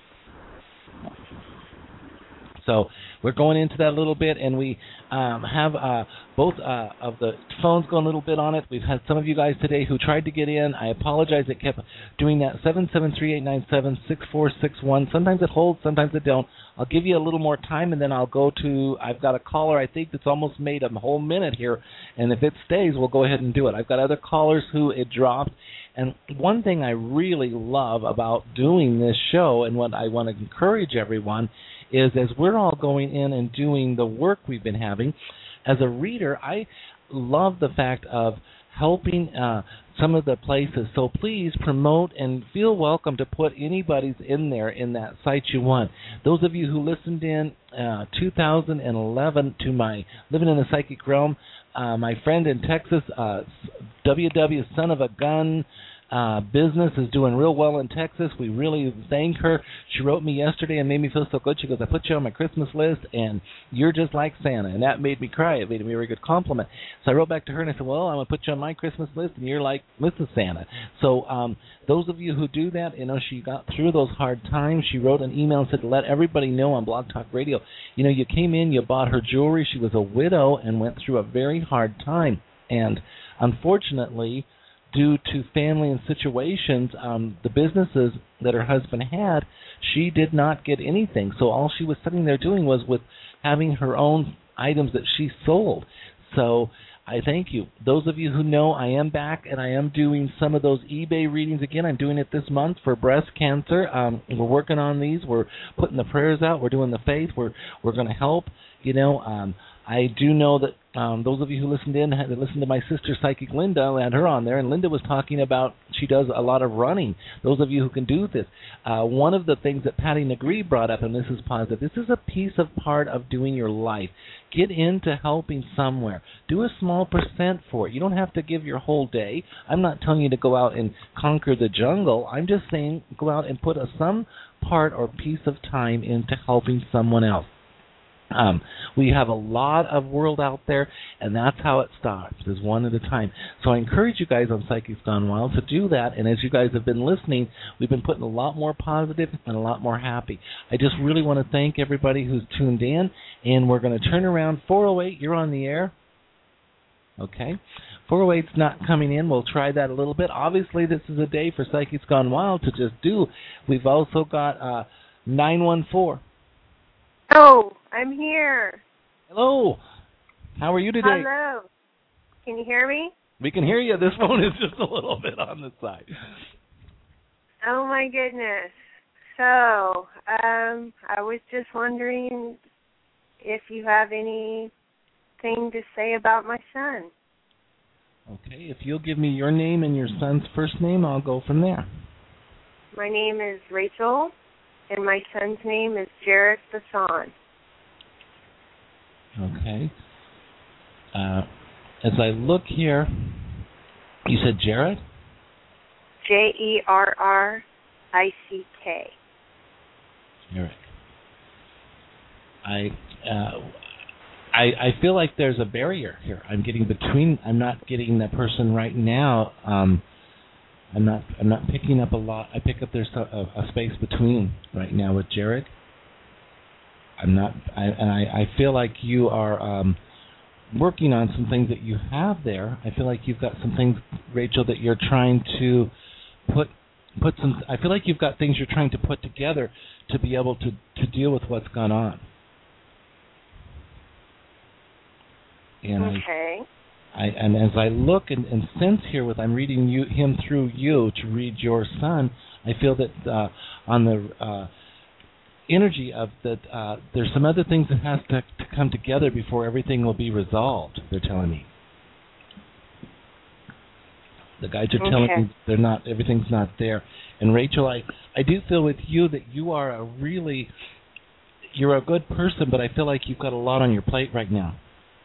S2: So we're going into that a little bit, and we um, have uh, both uh, of the phones going a little bit on it. We've had some of you guys today who tried to get in. I apologize. It kept doing that. seven seven three, eight nine seven, six four six one. Sometimes it holds, sometimes it don't. I'll give you a little more time, and then I'll go to, I've got a caller I think that's almost made a whole minute here, and if it stays, we'll go ahead and do it. I've got other callers who it dropped. And one thing I really love about doing this show, and what I want to encourage everyone, is as we're all going in and doing the work we've been having, as a reader, I love the fact of helping uh, some of the places. So please promote and feel welcome to put anybody's in there in that site you want. Those of you who listened in uh, two thousand eleven to my Living in the Psychic Realm, uh, my friend in Texas, uh, W W Son of a Gun, Uh, business is doing real well in Texas. We really thank her. She wrote me yesterday and made me feel so good. She goes, I put you on my Christmas list, and you're just like Santa. And that made me cry. It made me a very good compliment. So I wrote back to her, and I said, well, I'm going to put you on my Christmas list, and you're like Missus Santa. So um, those of you who do that, you know, she got through those hard times. She wrote an email and said to let everybody know on Blog Talk Radio, you know, you came in, you bought her jewelry. She was a widow and went through a very hard time. And unfortunately, due to family and situations, um, the businesses that her husband had, she did not get anything. So all she was sitting there doing was with having her own items that she sold. So I thank you. Those of you who know, I am back, and I am doing some of those eBay readings again. I'm doing it this month for breast cancer. Um, we're working on these. We're putting the prayers out. We're doing the faith. We're we're going to help. You know, um, I do know that um, those of you who listened in had to listen to my sister, Psychic Linda. I had her on there, and Linda was talking about she does a lot of running. Those of you who can do this. Uh, one of the things that Patty Negree brought up, and this is positive, this is a piece of part of doing your life. Get into helping somewhere. Do a small percent for it. You don't have to give your whole day. I'm not telling you to go out and conquer the jungle. I'm just saying go out and put a, some part or piece of time into helping someone else. Um, we have a lot of world out there, and that's how it starts, is one at a time. So I encourage you guys on Psychics Gone Wild to do that, and as you guys have been listening, we've been putting a lot more positive and a lot more happy. I just really want to thank everybody who's tuned in, and we're going to turn around. four oh eight, you're on the air. Okay. four oh eight's not coming in. We'll try that a little bit. Obviously, this is a day for Psychics Gone Wild to just do. We've also got uh, nine one four.
S5: Oh, I'm here.
S2: Hello. How are you today?
S5: Hello. Can you hear me?
S2: We can hear you. This phone is just a little bit on the side.
S5: Oh, my goodness. So, um, I was just wondering if you have anything to say about my son.
S2: Okay, if you'll give me your name and your son's first name, I'll go from there.
S5: My name is Rachel, and my son's name is Jared Bassan.
S2: Okay. Uh, as I look here, you said Jared?
S5: J E R R I C K.
S2: Jared. I, uh, I I feel like there's a barrier here. I'm getting between. I'm not getting that person right now. Um, I'm not. I'm not picking up a lot. I pick up there's a, a space between right now with Jared. I'm not. I, and I, I feel like you are um, working on some things that you have there. I feel like you've got some things, Rachel, that you're trying to put put some. I feel like you've got things you're trying to put together to be able to, to deal with what's gone on. And
S5: okay.
S2: I, I and as I look and, and sense here, with I'm reading you him through you to read your son, I feel that uh, on the uh, energy of that, uh, there's some other things that has to, to come together before everything will be resolved. They're telling me. The guides are telling
S5: okay.
S2: me they're not. Everything's not there. And Rachel, I, I do feel with you that you are a really, you're a good person, but I feel like you've got a lot on your plate right now.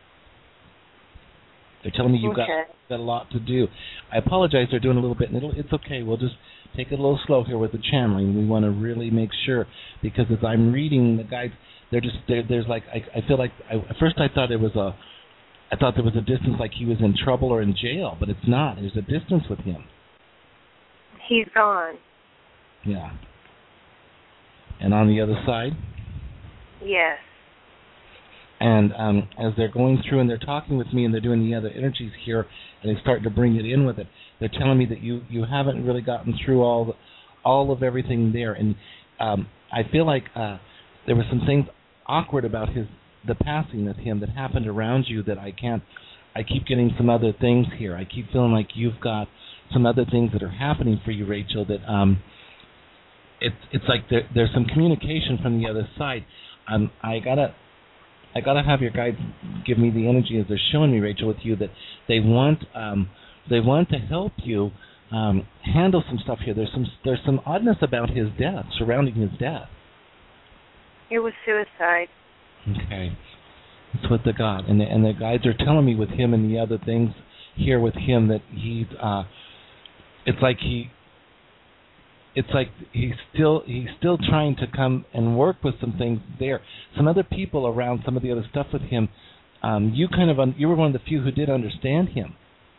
S2: They're telling me you've
S5: okay.
S2: got, got a lot to do. I apologize. They're doing a little bit, and it'll, it's okay. We'll just take it a little slow here with the channeling. We want to really make sure, because as I'm reading the guides, they're just they're, there's like I, I feel like I, at first I thought it was a, I thought there was a distance like he was in trouble or in jail, but it's not. There's a distance with him.
S5: He's gone.
S2: Yeah. And on the other side?
S5: Yes.
S2: And um, as they're going through and they're talking with me and they're doing the other energies here and they start to bring it in with it, they're telling me that you, you haven't really gotten through all the, all of everything there. And um, I feel like uh, there were some things awkward about his the passing of him that happened around you that I can't. I keep getting some other things here. I keep feeling like you've got some other things that are happening for you, Rachel. That um, it's it's like there, there's some communication from the other side. Um, I gotta. I gotta have your guides give me the energy as they're showing me, Rachel, with you, that they want um, they want to help you um, handle some stuff here. There's some there's some oddness about his death, surrounding his death.
S5: It was suicide.
S2: Okay, that's what the God and the, and the guides are telling me with him and the other things here with him that he's. Uh, it's like he. It's like he's still he's still trying to come and work with some things there. Some other people around, some of the other stuff with him. Um, you kind of un, you were one of the few who did understand him.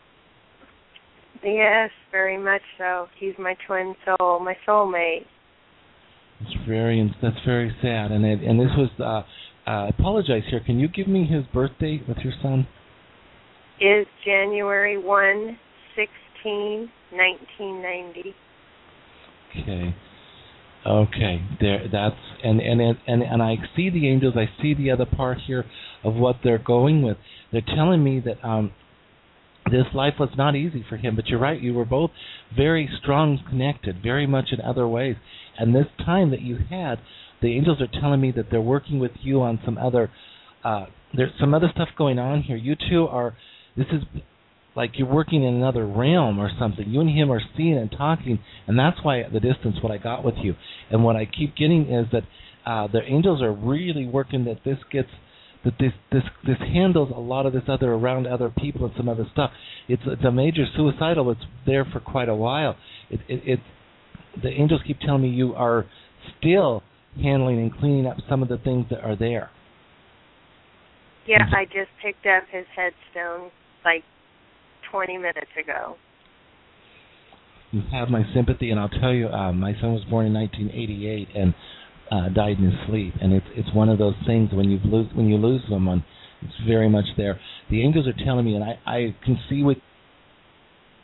S5: Yes, very much so. He's my twin soul, my soulmate.
S2: It's very that's very sad. And it, and this was. Uh, uh, I apologize here. Can you give me his birthday with your son?
S5: Is January one, sixteen, nineteen ninety.
S2: Okay, okay. There, that's and and and and I see the angels. I see the other part here of what they're going with. They're telling me that um, this life was not easy for him. But you're right. You were both very strong, connected, very much in other ways. And this time that you had, the angels are telling me that they're working with you on some other. Uh, there's some other stuff going on here. You two are. This is. Like you're working in another realm or something. You and him are seeing and talking, and that's why the distance, what I got with you. And what I keep getting is that uh, the angels are really working that this gets, that this this this handles a lot of this other around other people and some other stuff. It's it's a major suicidal. It's there for quite a while. It it, it the angels keep telling me you are still handling and cleaning up some of the things that are there.
S5: Yeah, I just picked up his headstone like twenty minutes ago.
S2: You have my sympathy, and I'll tell you, uh, my son was born in nineteen eighty-eight and uh, died in his sleep, and it's it's one of those things when you lose when you lose someone, it's very much there. The angels are telling me, and I, I can see with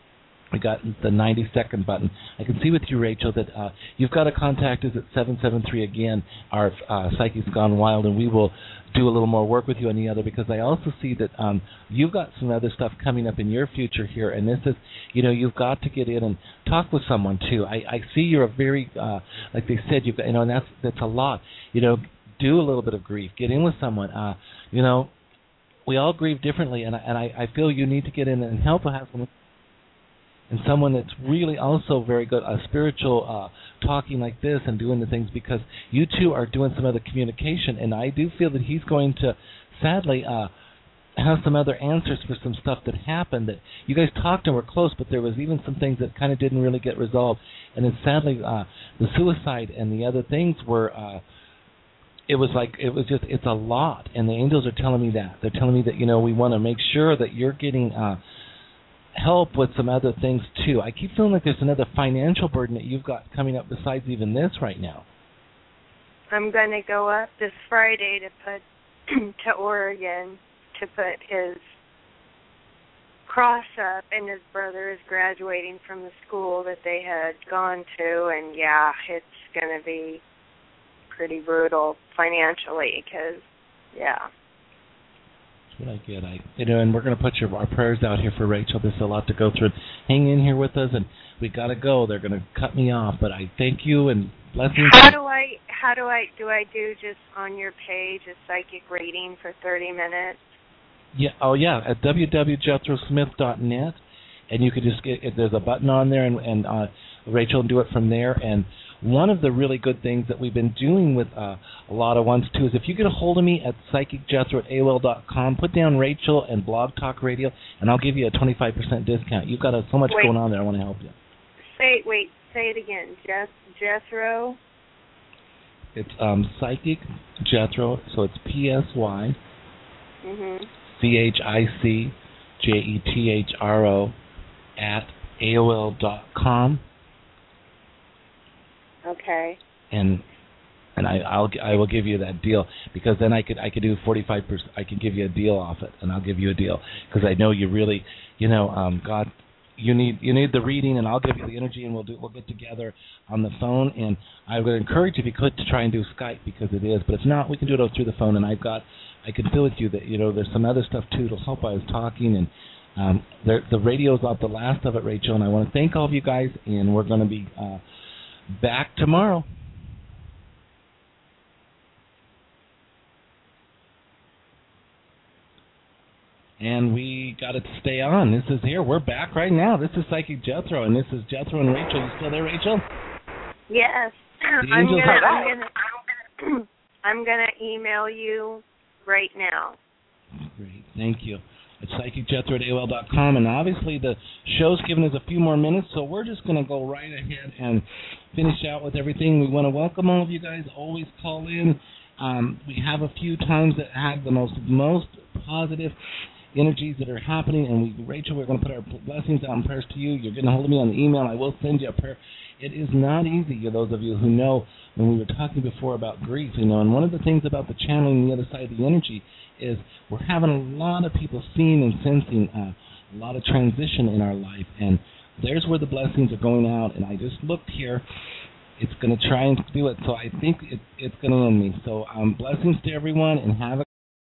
S2: We got the ninety second button. I can see with you, Rachel, that uh, you've got to contact us at seven seven three again. Our uh, Psychic's Gone Wild, and we will do a little more work with you on the other, because I also see that um, you've got some other stuff coming up in your future here, and this is, you know, you've got to get in and talk with someone too. I, I see you're a very, uh, like they said, you've got, you know, and that's that's a lot. You know, do a little bit of grief. Get in with someone. Uh, you know, we all grieve differently, and I, and I, I feel you need to get in and help have someone. And someone that's really also very good, a uh, spiritual, uh, talking like this and doing the things, because you two are doing some other communication, and I do feel that he's going to, sadly, uh, have some other answers for some stuff that happened. That you guys talked and were close, but there was even some things that kind of didn't really get resolved. And then sadly, uh, the suicide and the other things were, uh, it was like, it was just, it's a lot. And the angels are telling me that. They're telling me that, you know, we want to make sure that you're getting uh, help with some other things too. I keep feeling like there's another financial burden that you've got coming up besides even this right now.
S5: I'm going to go up this Friday to put to Oregon to put his cross up, and his brother is graduating from the school that they had gone to, and yeah, it's going to be pretty brutal financially because, yeah.
S2: What I get, I you know, and we're going to put your our prayers out here for Rachel. There's a lot to go through. Hang in here with us, and we got to go. They're going to cut me off, but I thank you and blessings.
S5: How do I? How do I? Do I do just on your page a psychic reading for thirty minutes?
S2: Yeah. Oh, yeah. At w w w dot jethro smith dot net, and you could just get. There's a button on there, and, and uh, Rachel will do it from there. And one of the really good things that we've been doing with uh, a lot of ones, too, is if you get a hold of me at psychic jethro at A O L dot com, put down Rachel and Blog Talk Radio, and I'll give you a twenty-five percent discount. You've got uh, so much
S5: wait,
S2: going on there. I want to help you.
S5: Say Wait, say it again. Jeth, Jethro?
S2: It's um, Psychic Jethro, so it's P S Y
S5: mm-hmm.
S2: C H I C J E T H R O at A O L dot com.
S5: Okay.
S2: And and I I'll I will give you that deal, because then I could I could do forty-five percent. I could give you a deal off it, and I'll give you a deal because I know you really, you know, um, God, you need you need the reading, and I'll give you the energy, and we'll do we'll get together on the phone. And I would encourage you, if you could, to try and do Skype, because it is. But if not, we can do it through the phone. And I've got I can feel with you that, you know, there's some other stuff too to help. I was talking, and um, there, the radio's not the last of it, Rachel. And I want to thank all of you guys, and we're going to be uh, back tomorrow. And we got to stay on. This is here. We're back right now. This is Psychic Jethro, and this is Jethro and Rachel. You still there, Rachel?
S5: Yes.
S2: The
S5: I'm
S2: angels
S5: gonna,
S2: are
S5: I'm gonna, I'm gonna email you right now.
S2: Great. Thank you. It's psychic jethro at A O L dot com, and obviously the show's given us a few more minutes, so we're just going to go right ahead and finish out with everything. We want to welcome all of you guys. Always call in. Um, we have a few times that had the most most positive energies that are happening, and we, Rachel, we're going to put our blessings out and prayers to you. You're getting a hold of me on the email. I will send you a prayer. It is not easy, those of you who know, when we were talking before about grief, you know, and one of the things about the channeling the other side of the energy is we're having a lot of people seeing and sensing uh, a lot of transition in our life, and there's where the blessings are going out. And I just looked here. It's going to try and do it, so I think it, it's going to end me. So um, blessings to everyone, and have a